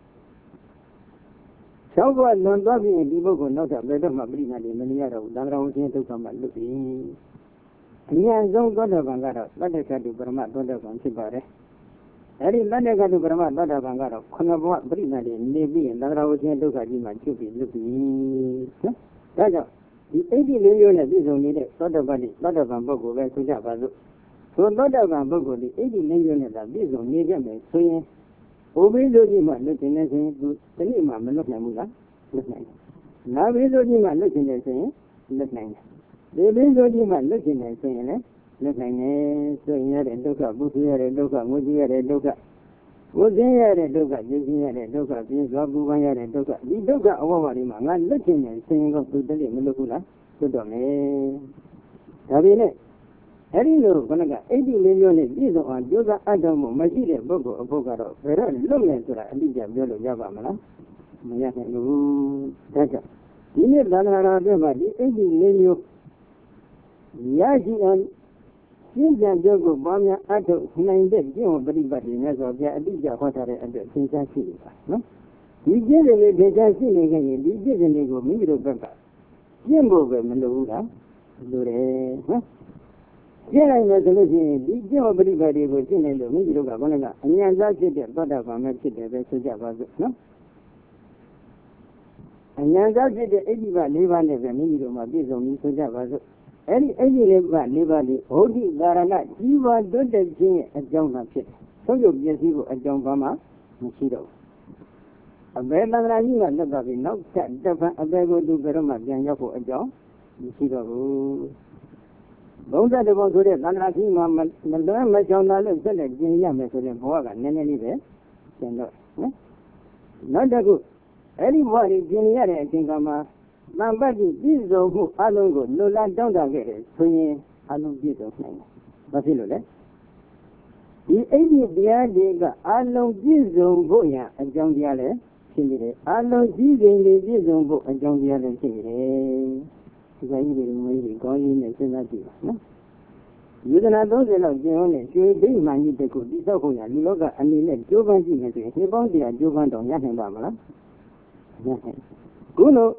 ၆ဘဝလွန်သွားပြီးရင်ဒီပုဂ္ဂိုလ်နောက်ထပ်ဘယ်တော့မှပရိသတ်တွေမနေရတော့ဘူးသံဃာဝရှင်ဒုက္ခမှလွတ်ပြီအများဆုံးသောတာပန်ကတော့တတ္တခတုပရမသောတာပန်ဖြစ်ပါတယ်အဲဒီတတ္တခတုပရမသောတာပန်ကတော့ခုနဘဝပရိသတ်တွေနေပြီးရင်သံဃာဝရှင်ဒုက္ခကြီးမှချုပ်ပြီးလွတ်ပြီနော်ဒါကြောင့်ဒီအိဋ္ဌိလေးမျိုးနဲ့ပြည့်စုံနေတဲ့သောတာပန်ပုဂ္ဂိုလ်ပဲဆိုကြပါစို့ဆိုသောတာပန်ပုဂ္ဂိုလ်ဒီအိဋ္ဌိလေးမျိုးနဲ့သာပြည့်စုံနေကြမယ်ဆိုရင်ဘုဘေးဆိုကြီးမှလွတ်ခြင်းနဲ့ဆိုရင်သူတနည်းမှမလွတ်နိုင်ဘူးလားလွတ်နိုင်တယ်။နာဘေးဆိုကြီးမှလွတ်ခြင်းနဲ့ဆိုရင်လွတ်နိုင်တယ်။ဒီဘေးဆိုကြီးမှလွတ်ခြင်းနဲ့ဆိုရင်လည်းလွတ်နိုင်တယ်ဆိုရင်ရတဲ့ဒုက္ခပုထုရတဲ့ဒုက္ခငွေကြီးရတဲ့ဒုက္ခဝိဇင်းရတဲ့ဒုက္ခရင်းရတဲ့ဒုက္ခပြင်းစွာပူပန်ရတဲ့ဒုက္ခဒီဒုက္ခအဝဝတွေမှာငါလွတ်ခြင်းနဲ့ဆိုရင်တော့သူတည်းမလွတ်ဘူးလားလွတ်တော့မယ်။ဒါပေမဲ့အဲ့ဒီလိုခဏကအိဋ္ဌိလေးမျိုးနဲ့ပြည့်စုံအောင်ကြိုးစားအထောက်မှုမရှိတဲ့ပုဂ္ဂိုလ်အဖို့ကတော့ဘယ်တော့လွတ်မယ်ဆိုတာအတိအကျပြောလို့ရပါမလားမရနိုင်ဘူးဒါကြောင့်ဒီနေ့သံဃာတော်အတွက်မှာဒီအိဋ္ဌိလေးမျိုးရရှိအောင်င်းပြန်ကြောက်ကိုပေါင်းများအထုတ်နိုင်တဲ့ကျင့်ဝတ်ပရိပတ်တွေနဲ့ဆိုပြအတိအကျဟောထားတဲ့အတွက်သင်္ချာရှိနေပါနော်ဒီကျင့်တွေသင်္ချာရှိနေခဲ့ရင်ဒီကျင့်တွေကိုမိမိတို့ဘက်ကကျင့်ဖို့ပဲမလိုဘူးလားလိုတယ်နော်ကျင့်လိုက်မယ်ဆိုလို့ရှိရင်ဒီကျင့်ဝတ်ပရိပတ်တွေကိုကျင့်နေလို့မိမိတို့ကဘာလဲကအញ្ញံစားဖြစ်တဲ့သောတာပန်ပဲဖြစ်တယ်ပဲဆိုကြပါစို့နော်အញ្ញံစားဖြစ်တဲ့အိဋ္ဌိပ၄ပါးနဲ့ပဲမိမိတို့မှာပြည့်စုံပြီးဆိုကြပါစို့အဲ့ဒီအိဋ္ဌိ၄ပါးဒီဘုဒ္ဓသာရဏကြီးပွားတွတ်တဲ့ခြင်းရဲ့အကြောင်းသာဖြစ်တယ်ဆုံးယုတ်ပစ္စည်းကိုအကြောင်းဘာမှမရှိတော့ဘူးအဘယ်သန္တရာကြီးကလက်သွားပြီးနောက်ထပ်တစ်ဖန်အဘယ်ကိုသူဘယ်တော့မှပြန်ရောက်ဖို့အကြောင်းမရှိတော့ဘူးဘုံသက်တဘောဆိုတဲ့သန္တရာကြီးမှာမလွဲမချောင်တာလို့ဆက်လက်ကျင့်ရမယ်ဆိုတဲ့ဘဝကနည်းနည်းလေးပဲကျင်တော့နော်နောက်တစ်ခုအဲ့ဒီဘဝကြီးကျင်ရတဲ့အချိန်ကမှသံပတ်ပြီးပြည့်စုံမှုအလုံးကိုလွတ်လပ်တောင်းတခဲ့တယ်ဆိုရင်အလုံးပြည့်စုံနိုင်တယ်။ဘာဖြစ်လို့လဲ။ဒီအိဋ္ဌိတရားတွေကအလုံးပြည့်စုံဖို့ရန်အကြောင်းတရားလည်းဖြစ်နေတယ်။အလုံးကြီးစိမ်တွေပြည့်စုံဖို့အကြောင်းတရားလည်းဖြစ်နေတယ်။ဒီကကြီးတွေမင်းကြီးကောင်းကြီးနဲ့စဉ်းစားကြည့်ပါနော်။ယူဇနာ30လောက်ကျင်ဟောနဲ့ရွှေဒိဋ္ဌမှန်ကြီးတခုတိဆောက်ဖို့ရလူလောကအနေနဲ့ကြိုးပမ်းကြည့်မယ်ဆိုရင်ဒီပေါင်းတရားကြိုးပမ်းတော့ရနိုင်ပါမလား။ရနိုင်။ခုလို့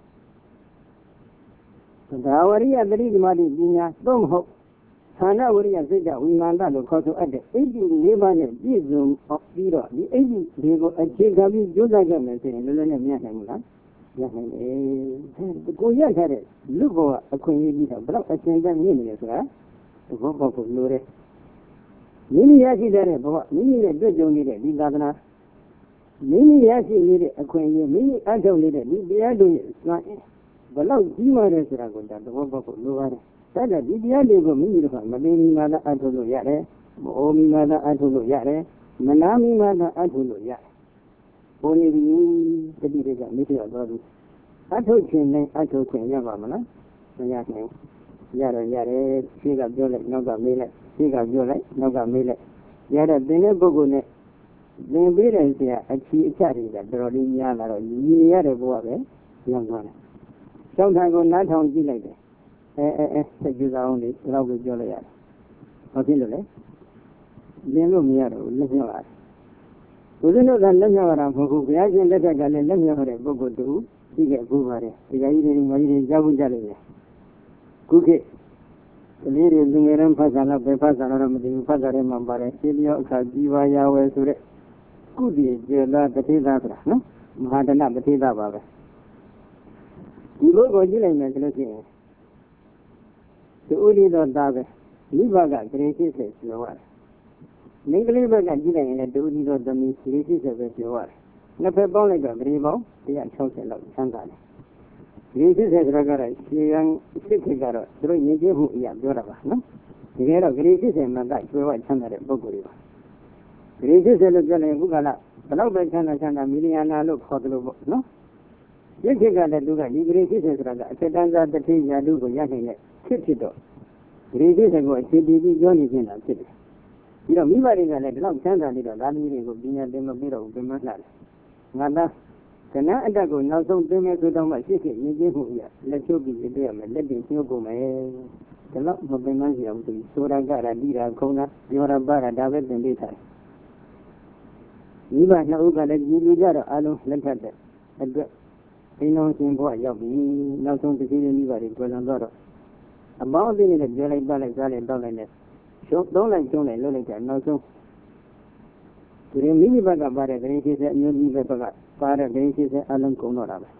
ဒါဝရိယသတိဓမ္မတိပညာသို့မဟုတ်ဌာနဝရိယစိတ်ဓာတ်ဝိမာန်တလို့ခေါ်ဆိုအပ်တဲ့အိဋ္ဌိ၄ပါးနဲ့ပြည့်စုံပြီးတော့ဒီအိဋ္ဌိတွေကိုအခြေခံပြီးကြိုးစားကြမယ်ဆိုရင်လည်းလည်းမရနိုင်ဘူးလားရနိုင်တယ်ကိုရထားတဲ့လူဘဝအခွင့်အရေးကြီးတော့ဘယ်တော့အရှင်သက်မြင့်နေလဲဆိုတာသဘောပေါက်ဖို့လိုတယ်မိမိရရှိတဲ့ဘဝမိမိနဲ့တွေ့ကြုံနေတဲ့ဒီသာသနာမိမိရရှိနေတဲ့အခွင့်အရေးမိမိအထောက်နေတဲ့ဒီတရားတို့ရဲ့စွမ်းဘလောက်ကြီးမားတယ်ဆိုတာကိုဒါသဘောပေါက်ဖို့လိုပါတယ်။ဒါကြောင့်ဒီတရားတွေကိုမိမိတို့ကမသိမိမှသာအထုတ်လို့ရတယ်။မအိုမိမှသာအထုတ်လို့ရတယ်။မနာမိမှသာအထုတ်လို့ရတယ်။ဘုန်းကြီးတတိတွေကမိတ်ရောက်သွားပြီ။အထုတ်ခြင်းနဲ့အထုတ်ခြင်းရပါမလား။မရနိုင်ဘူး။ရတော့ရတယ်။ရှိကပြောလိုက်နောက်ကမေးလိုက်ရှိကပြောလိုက်နောက်ကမေးလိုက်ရတဲ့သင်တဲ့ပုဂ္ဂိုလ်နဲ့သင်ပေးတဲ့ဆရာအချီအချတွေကတော်တော်လေးများလာတော့ညီရတဲ့ဘဝပဲရောက်သွားတယ်။ကျောင်းထိုင်ကိုနားထောင်ကြည့်လိုက်တယ်ဆက်ကြည့်အောင်လေဒီလောက်ကိုပြောလိုက်ရတယ်ဘာဖြစ်လို့လဲလင်းလို့မရတော့လက်မြောက်ရတယ်ဘုရားတို့ကလက်မြောက်ရတာမဟုတ်ဘူးဘုရားရှင်လက်ထက်ကလည်းလက်မြောက်ရတဲ့ပုဂ္ဂိုလ်တူရှိခဲ့ဘူးပါတယ်ဒီကကြီးတွေမကြီးတွေကြားဖို့ကြလိမ့်မယ်ခုခေတ်ကလေးတွေလူငယ်တန်းဖတ်စာတော့ပဲဖတ်စာတော့မသိဘူးဖတ်စာထဲမှာပါတယ်ရှင်းပြောအခါကြီးပါရဝဲဆိုတဲ့ကုတည်ကျေလာတတိသာဆိုတာနော်မဟာဒနတတိသာပါပဲဒီဘုကိုကြည့်လိုက်မယ်ဆိုလို့ရှိရင်ဒီဥဒိသောသားပဲမိဘကဂရေရှိစေပြောရတယ်။မိန်းကလေးဘက်ကကြည့်လိုက်ရင်လည်းဒီဥဒိသောသမီးဂရေရှိစေပဲပြောရတယ်။နှစ်ဖက်ပေါင်းလိုက်တော့ဂရေပေါင်း160လောက်ချမ်းသာတယ်။ဂရေရှိစေဆိုတာကတော့ရှေးကံစစ်ခေတ်ကတော့သူတို့ယဉ်ကျေးမှုအရာပြောတာပါနော်။တကယ်တော့ဂရေရှိစေမှကကျွေးဝချမ်းသာတဲ့ပုဂ္ဂိုလ်တွေပါ။ဂရေရှိစေလို့ပြောရင်ခုကလာဘလောက်ပဲချမ်းသာမီလီယံနာလို့ခေါ်တယ်လို့ပေါ့နော်။ဒီခေတ်ကလည်းသူကဒီဂရေရှိစေဆိုတာကအစတန်းစားတတိယလူကိုရနိုင်တဲ့ဖြစ်တော့ဂရေစိတ်ကိုအခြေတည်ပြီးပြောနေခြင်းတာဖြစ်တယ်။ပြီးတော့မိဘတွေကလည်းဒီလောက်ချမ်းသာနေတော့သားသမီးတွေကိုပညာသင်မပြီးတော့ဘူးပြန်မလှတယ်။ငါသားကဏ္ဍအတက်ကိုနောက်ဆုံးသင်မယ်ဆိုတော့မှရှစ်ခေတ်ရင်းချင်းမှုရလက်ချုပ်ပြီးပြရမယ်လက်တင်ညှို့ကုန်မယ်။ဒီလောက်မပင်မစီအောင်သူဆိုတာကရာတိရာခုံတာပြောရပါတာဒါပဲသင်ပေးထားတယ်။မိဘနှစ်ဦးကလည်းညီလူကြတော့အလုံးလက်ထက်တဲ့အတွက်အိမ်တော်ရှင်ဘဝရောက်ပြီနောက်ဆုံးတစ်စီးမိဘတွေပြန်လာတော့အပေါင်းအသင်းနဲ့ပြောလိုက်ပါလိုက်စားလိုက်တောက်လိုက်နဲ့ရှုံးသုံးလိုက်ကျုံးလိုက်လုပ်လိုက်တဲ့နောက်ဆုံးဒီမိမိဘက်ကပါတဲ့ဂရင်ရှိစေအမျိုးကြီးဘက်ကပါတဲ့ဂရင်ရှိစေအလုံးကုန်တော့တာပဲ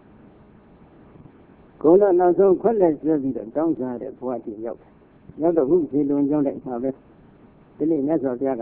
ကုန်တော့နောက်ဆုံးခွက်လက်ဆွဲပြီးတော့တောင်းစားတဲ့ဘဝတည်ရောက်တော့ခုဒီလွန်ကြောင်းတဲ့အခါပဲဒီနေ့မြတ်စွာဘုရားက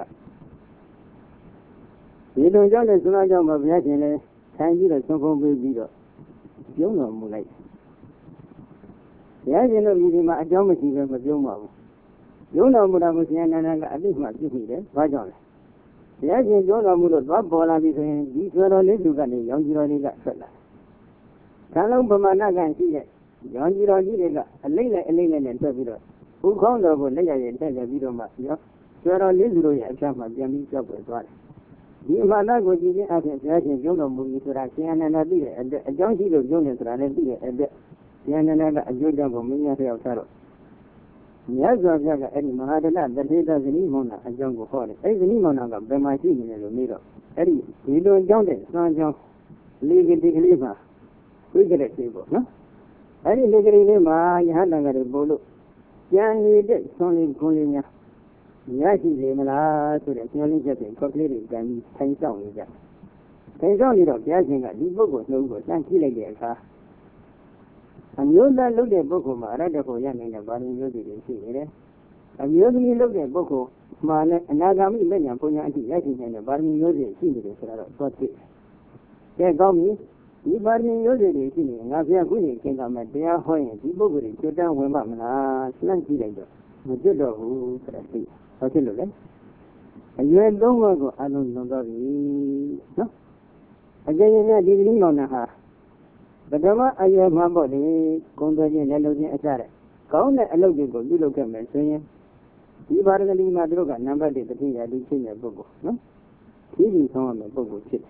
ဒီလွန်ကြောင်းတဲ့စွမ်းကြောင်းမှာဘုရားရှင်လည်းထိုင်ပြီးတော့ဆုံးဖုံးပေးပြီးတော့ပြုံးတော်မူလိုက်ဘုရားရှင်တို့ဒီမှာအကြောင်းမရှိပဲမပြောပါဘူး။ယုံတော်မူတာကိုဆရာနန္ဒကအတိမှပြုမိတယ်။ဘာကြောင့်လဲ။ဘုရားရှင်ပြောတော်မူလို့သွားပေါ်လာပြီဆိုရင်ဒီဆွေတော်လေးသူကနေရောင်ကြီးတော်လေးကထွက်လာ။ခန္လုံးပမာဏကရှိတဲ့ရောင်ကြီးတော်ကြီးတွေကအလိမ့်နဲ့ထွက်ပြီးတော့ဥခေါင်းတော်ကိုလက်ရည်တက်ပြီးတော့မှရောဆွေတော်လေးသူတို့ရဲ့အချမ်းမှပြန်ပြီးကြောက်ွယ်သွားတယ်။ဒီအမှန်တရားကိုကြည့်ခြင်းအပြင်ဘုရားရှင်ပြောတော်မူပြီဆိုတာဆရာနန္ဒသိတဲ့အကြောင်းရှိလို့ပြောနေဆိုတာလည်းသိတဲ့အဉာဏ်နဲ့ကအကျိုးကြောင့်ကိုမင်းများလျှောက်ထားတော့မြတ်စွာဘုရားကအဲ့ဒီမဟာဒလသတိသဇနီးမောင်နှံအကြောင်းကိုဟောတယ်အဲ့ဒီဇနီးမောင်နှံကဘယ်မှာရှိနေလဲလို့မေးတော့အဲ့ဒီဒီလိုအကြောင်းတဲ့စွမ်းကြောင်းလေကတိကလေးမှာဝိကရတိပေါ့နော်အဲ့ဒီလေကလေးလေးမှာယဟန်တန်ကလေးပို့လို့ကြံနေတဲ့စွမ်းလေးခွန်လေးများရရှိလေမလားဆိုတဲ့ညှို့လေးချက်တွေကောက်ကလေးတွေကံပြီးထိုင်ဆောင်နေကြထိုင်ဆောင်နေတော့ဘုရားရှင်ကဒီပုဂ္ဂိုလ်နှုတ်ကိုတန်းကြည့်လိုက်တဲ့အခါအမျိုးသားလုပ်တဲ့ပုဂ္ဂိုလ်မှာအရတ္တကိုရနိုင်တဲ့ဗာရမီမျိုးတွေရှိနေတယ်အမျိုးသမီးလုပ်တဲ့ပုဂ္ဂိုလ်မှာလည်းအနာဂါမိမဲ့ညာပုံညာအထိရရှိနိုင်တဲ့ဗာရမီမျိုးတွေရှိနေတယ်ဆိုတော့သွားသိတယ်ကောင်းပြီဒီဗာရမီမျိုးတွေရှိနေငါဘုရားခုနေခင်ကမှတရားဟောရင်ဒီပုဂ္ဂိုလ်တွေကျွတ်တန်းဝင်ပါမလားလှမ်းကြည့်လိုက်တော့မကျွတ်တော့ဘူးဆိုတာသိဘာဖြစ်လို့လဲအရွယ်သုံးပါးကိုအလုံးလွန်သွားပြီနော်အကျဉ်းချင်းများဒီကလေးမောင်နှံဟာပထမအရွယ်မှာပေါ့လေဂုံသွဲခြင်းလက်လုံးခြင်းအစတဲ့ကောင်းတဲ့အလုပ်တွေကိုပြုလုပ်ခဲ့မယ်ဆိုရင်ဒီဘာရဂလီမှာသူတို့ကနံပါတ်1တတိယလူချင်းတဲ့ပုဂ္ဂိုလ်နော်ဒီဆောင်ရမယ့်ပုဂ္ဂိုလ်ဖြစ်တယ်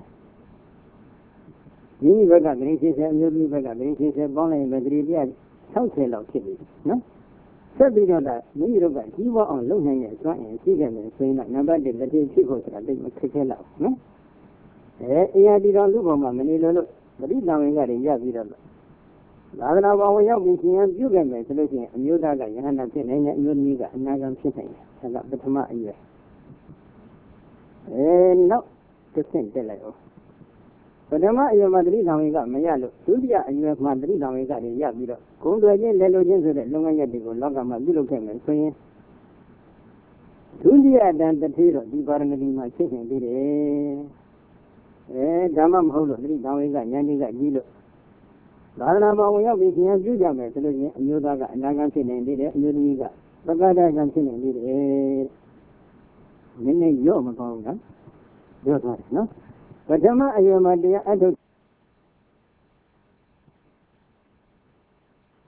ဒီဘက်ကဂရိရှိစေအမျိုးသမီးဘက်ကဂရိရှိစေပေါင်းလိုက်ရင်ဂရိပြ60လောက်ဖြစ်ပြီနော်ဆက်ပြီးတော့မိမိတို့ကကြီးပွားအောင်လုပ်နိုင်တဲ့အစွမ်းအင်ရှိခဲ့မယ်ဆိုရင်နံပါတ်1တတိဖြစ်ဖို့ဆိုတာတိတ်မခက်ခဲလောက်နော်အရာဒီတော်လူပေါ်မှာမနေလို့ပရိသံဝင်ကတွေရပြီးတော့သာသနာ့ဘောင်ဝင်ရောက်ပြီးရှင်ရန်ပြုခဲ့မယ်ဆိုလို့ရှိရင်အမျိုးသားကယဟန္တာဖြစ်နိုင်တယ်အမျိုးသမီးကအနာဂံဖြစ်နိုင်တယ်ဒါကပထမအရွယ်နောက်တစ်ဆင့်တက်လိုက်အောင်ပထမအရွယ်မှာတတိသံဝင်ကမရလို့ဒုတိယအရွယ်မှာတတိသံဝင်ကတွေရပြီးတော့ဂုံသွဲခြင်းလက်လိုခြင်းဆိုတဲ့လုပ်ငန်းရပ်တွေကိုလောကမှာပြုလုပ်ခဲ့မယ်ဆိုရင်ဒုတိယတန်တတိတော့ဒီပါရမီမှာဖြစ်နေသေးတယ်ဓမ္မမဟုတ်လို့တတိသံဝင်ကဉာဏ်ကြီးကကြီးလို့သာသနာ့ဘောင်ဝင်ရောက်ပြီးရှင်ရန်ပြုကြမယ်ဆိုလို့ရှိရင်အမျိုးသားကအနာဂံဖြစ်နေသေးတယ်အမျိုးသမီးကပက္ခဒကံဖြစ်နေသေးတယ်နည်းနည်းရော့မကောင်းဘူးနော်ရော့သွားတယ်နော်ပထမအရွယ်မှာတရားအထုတ်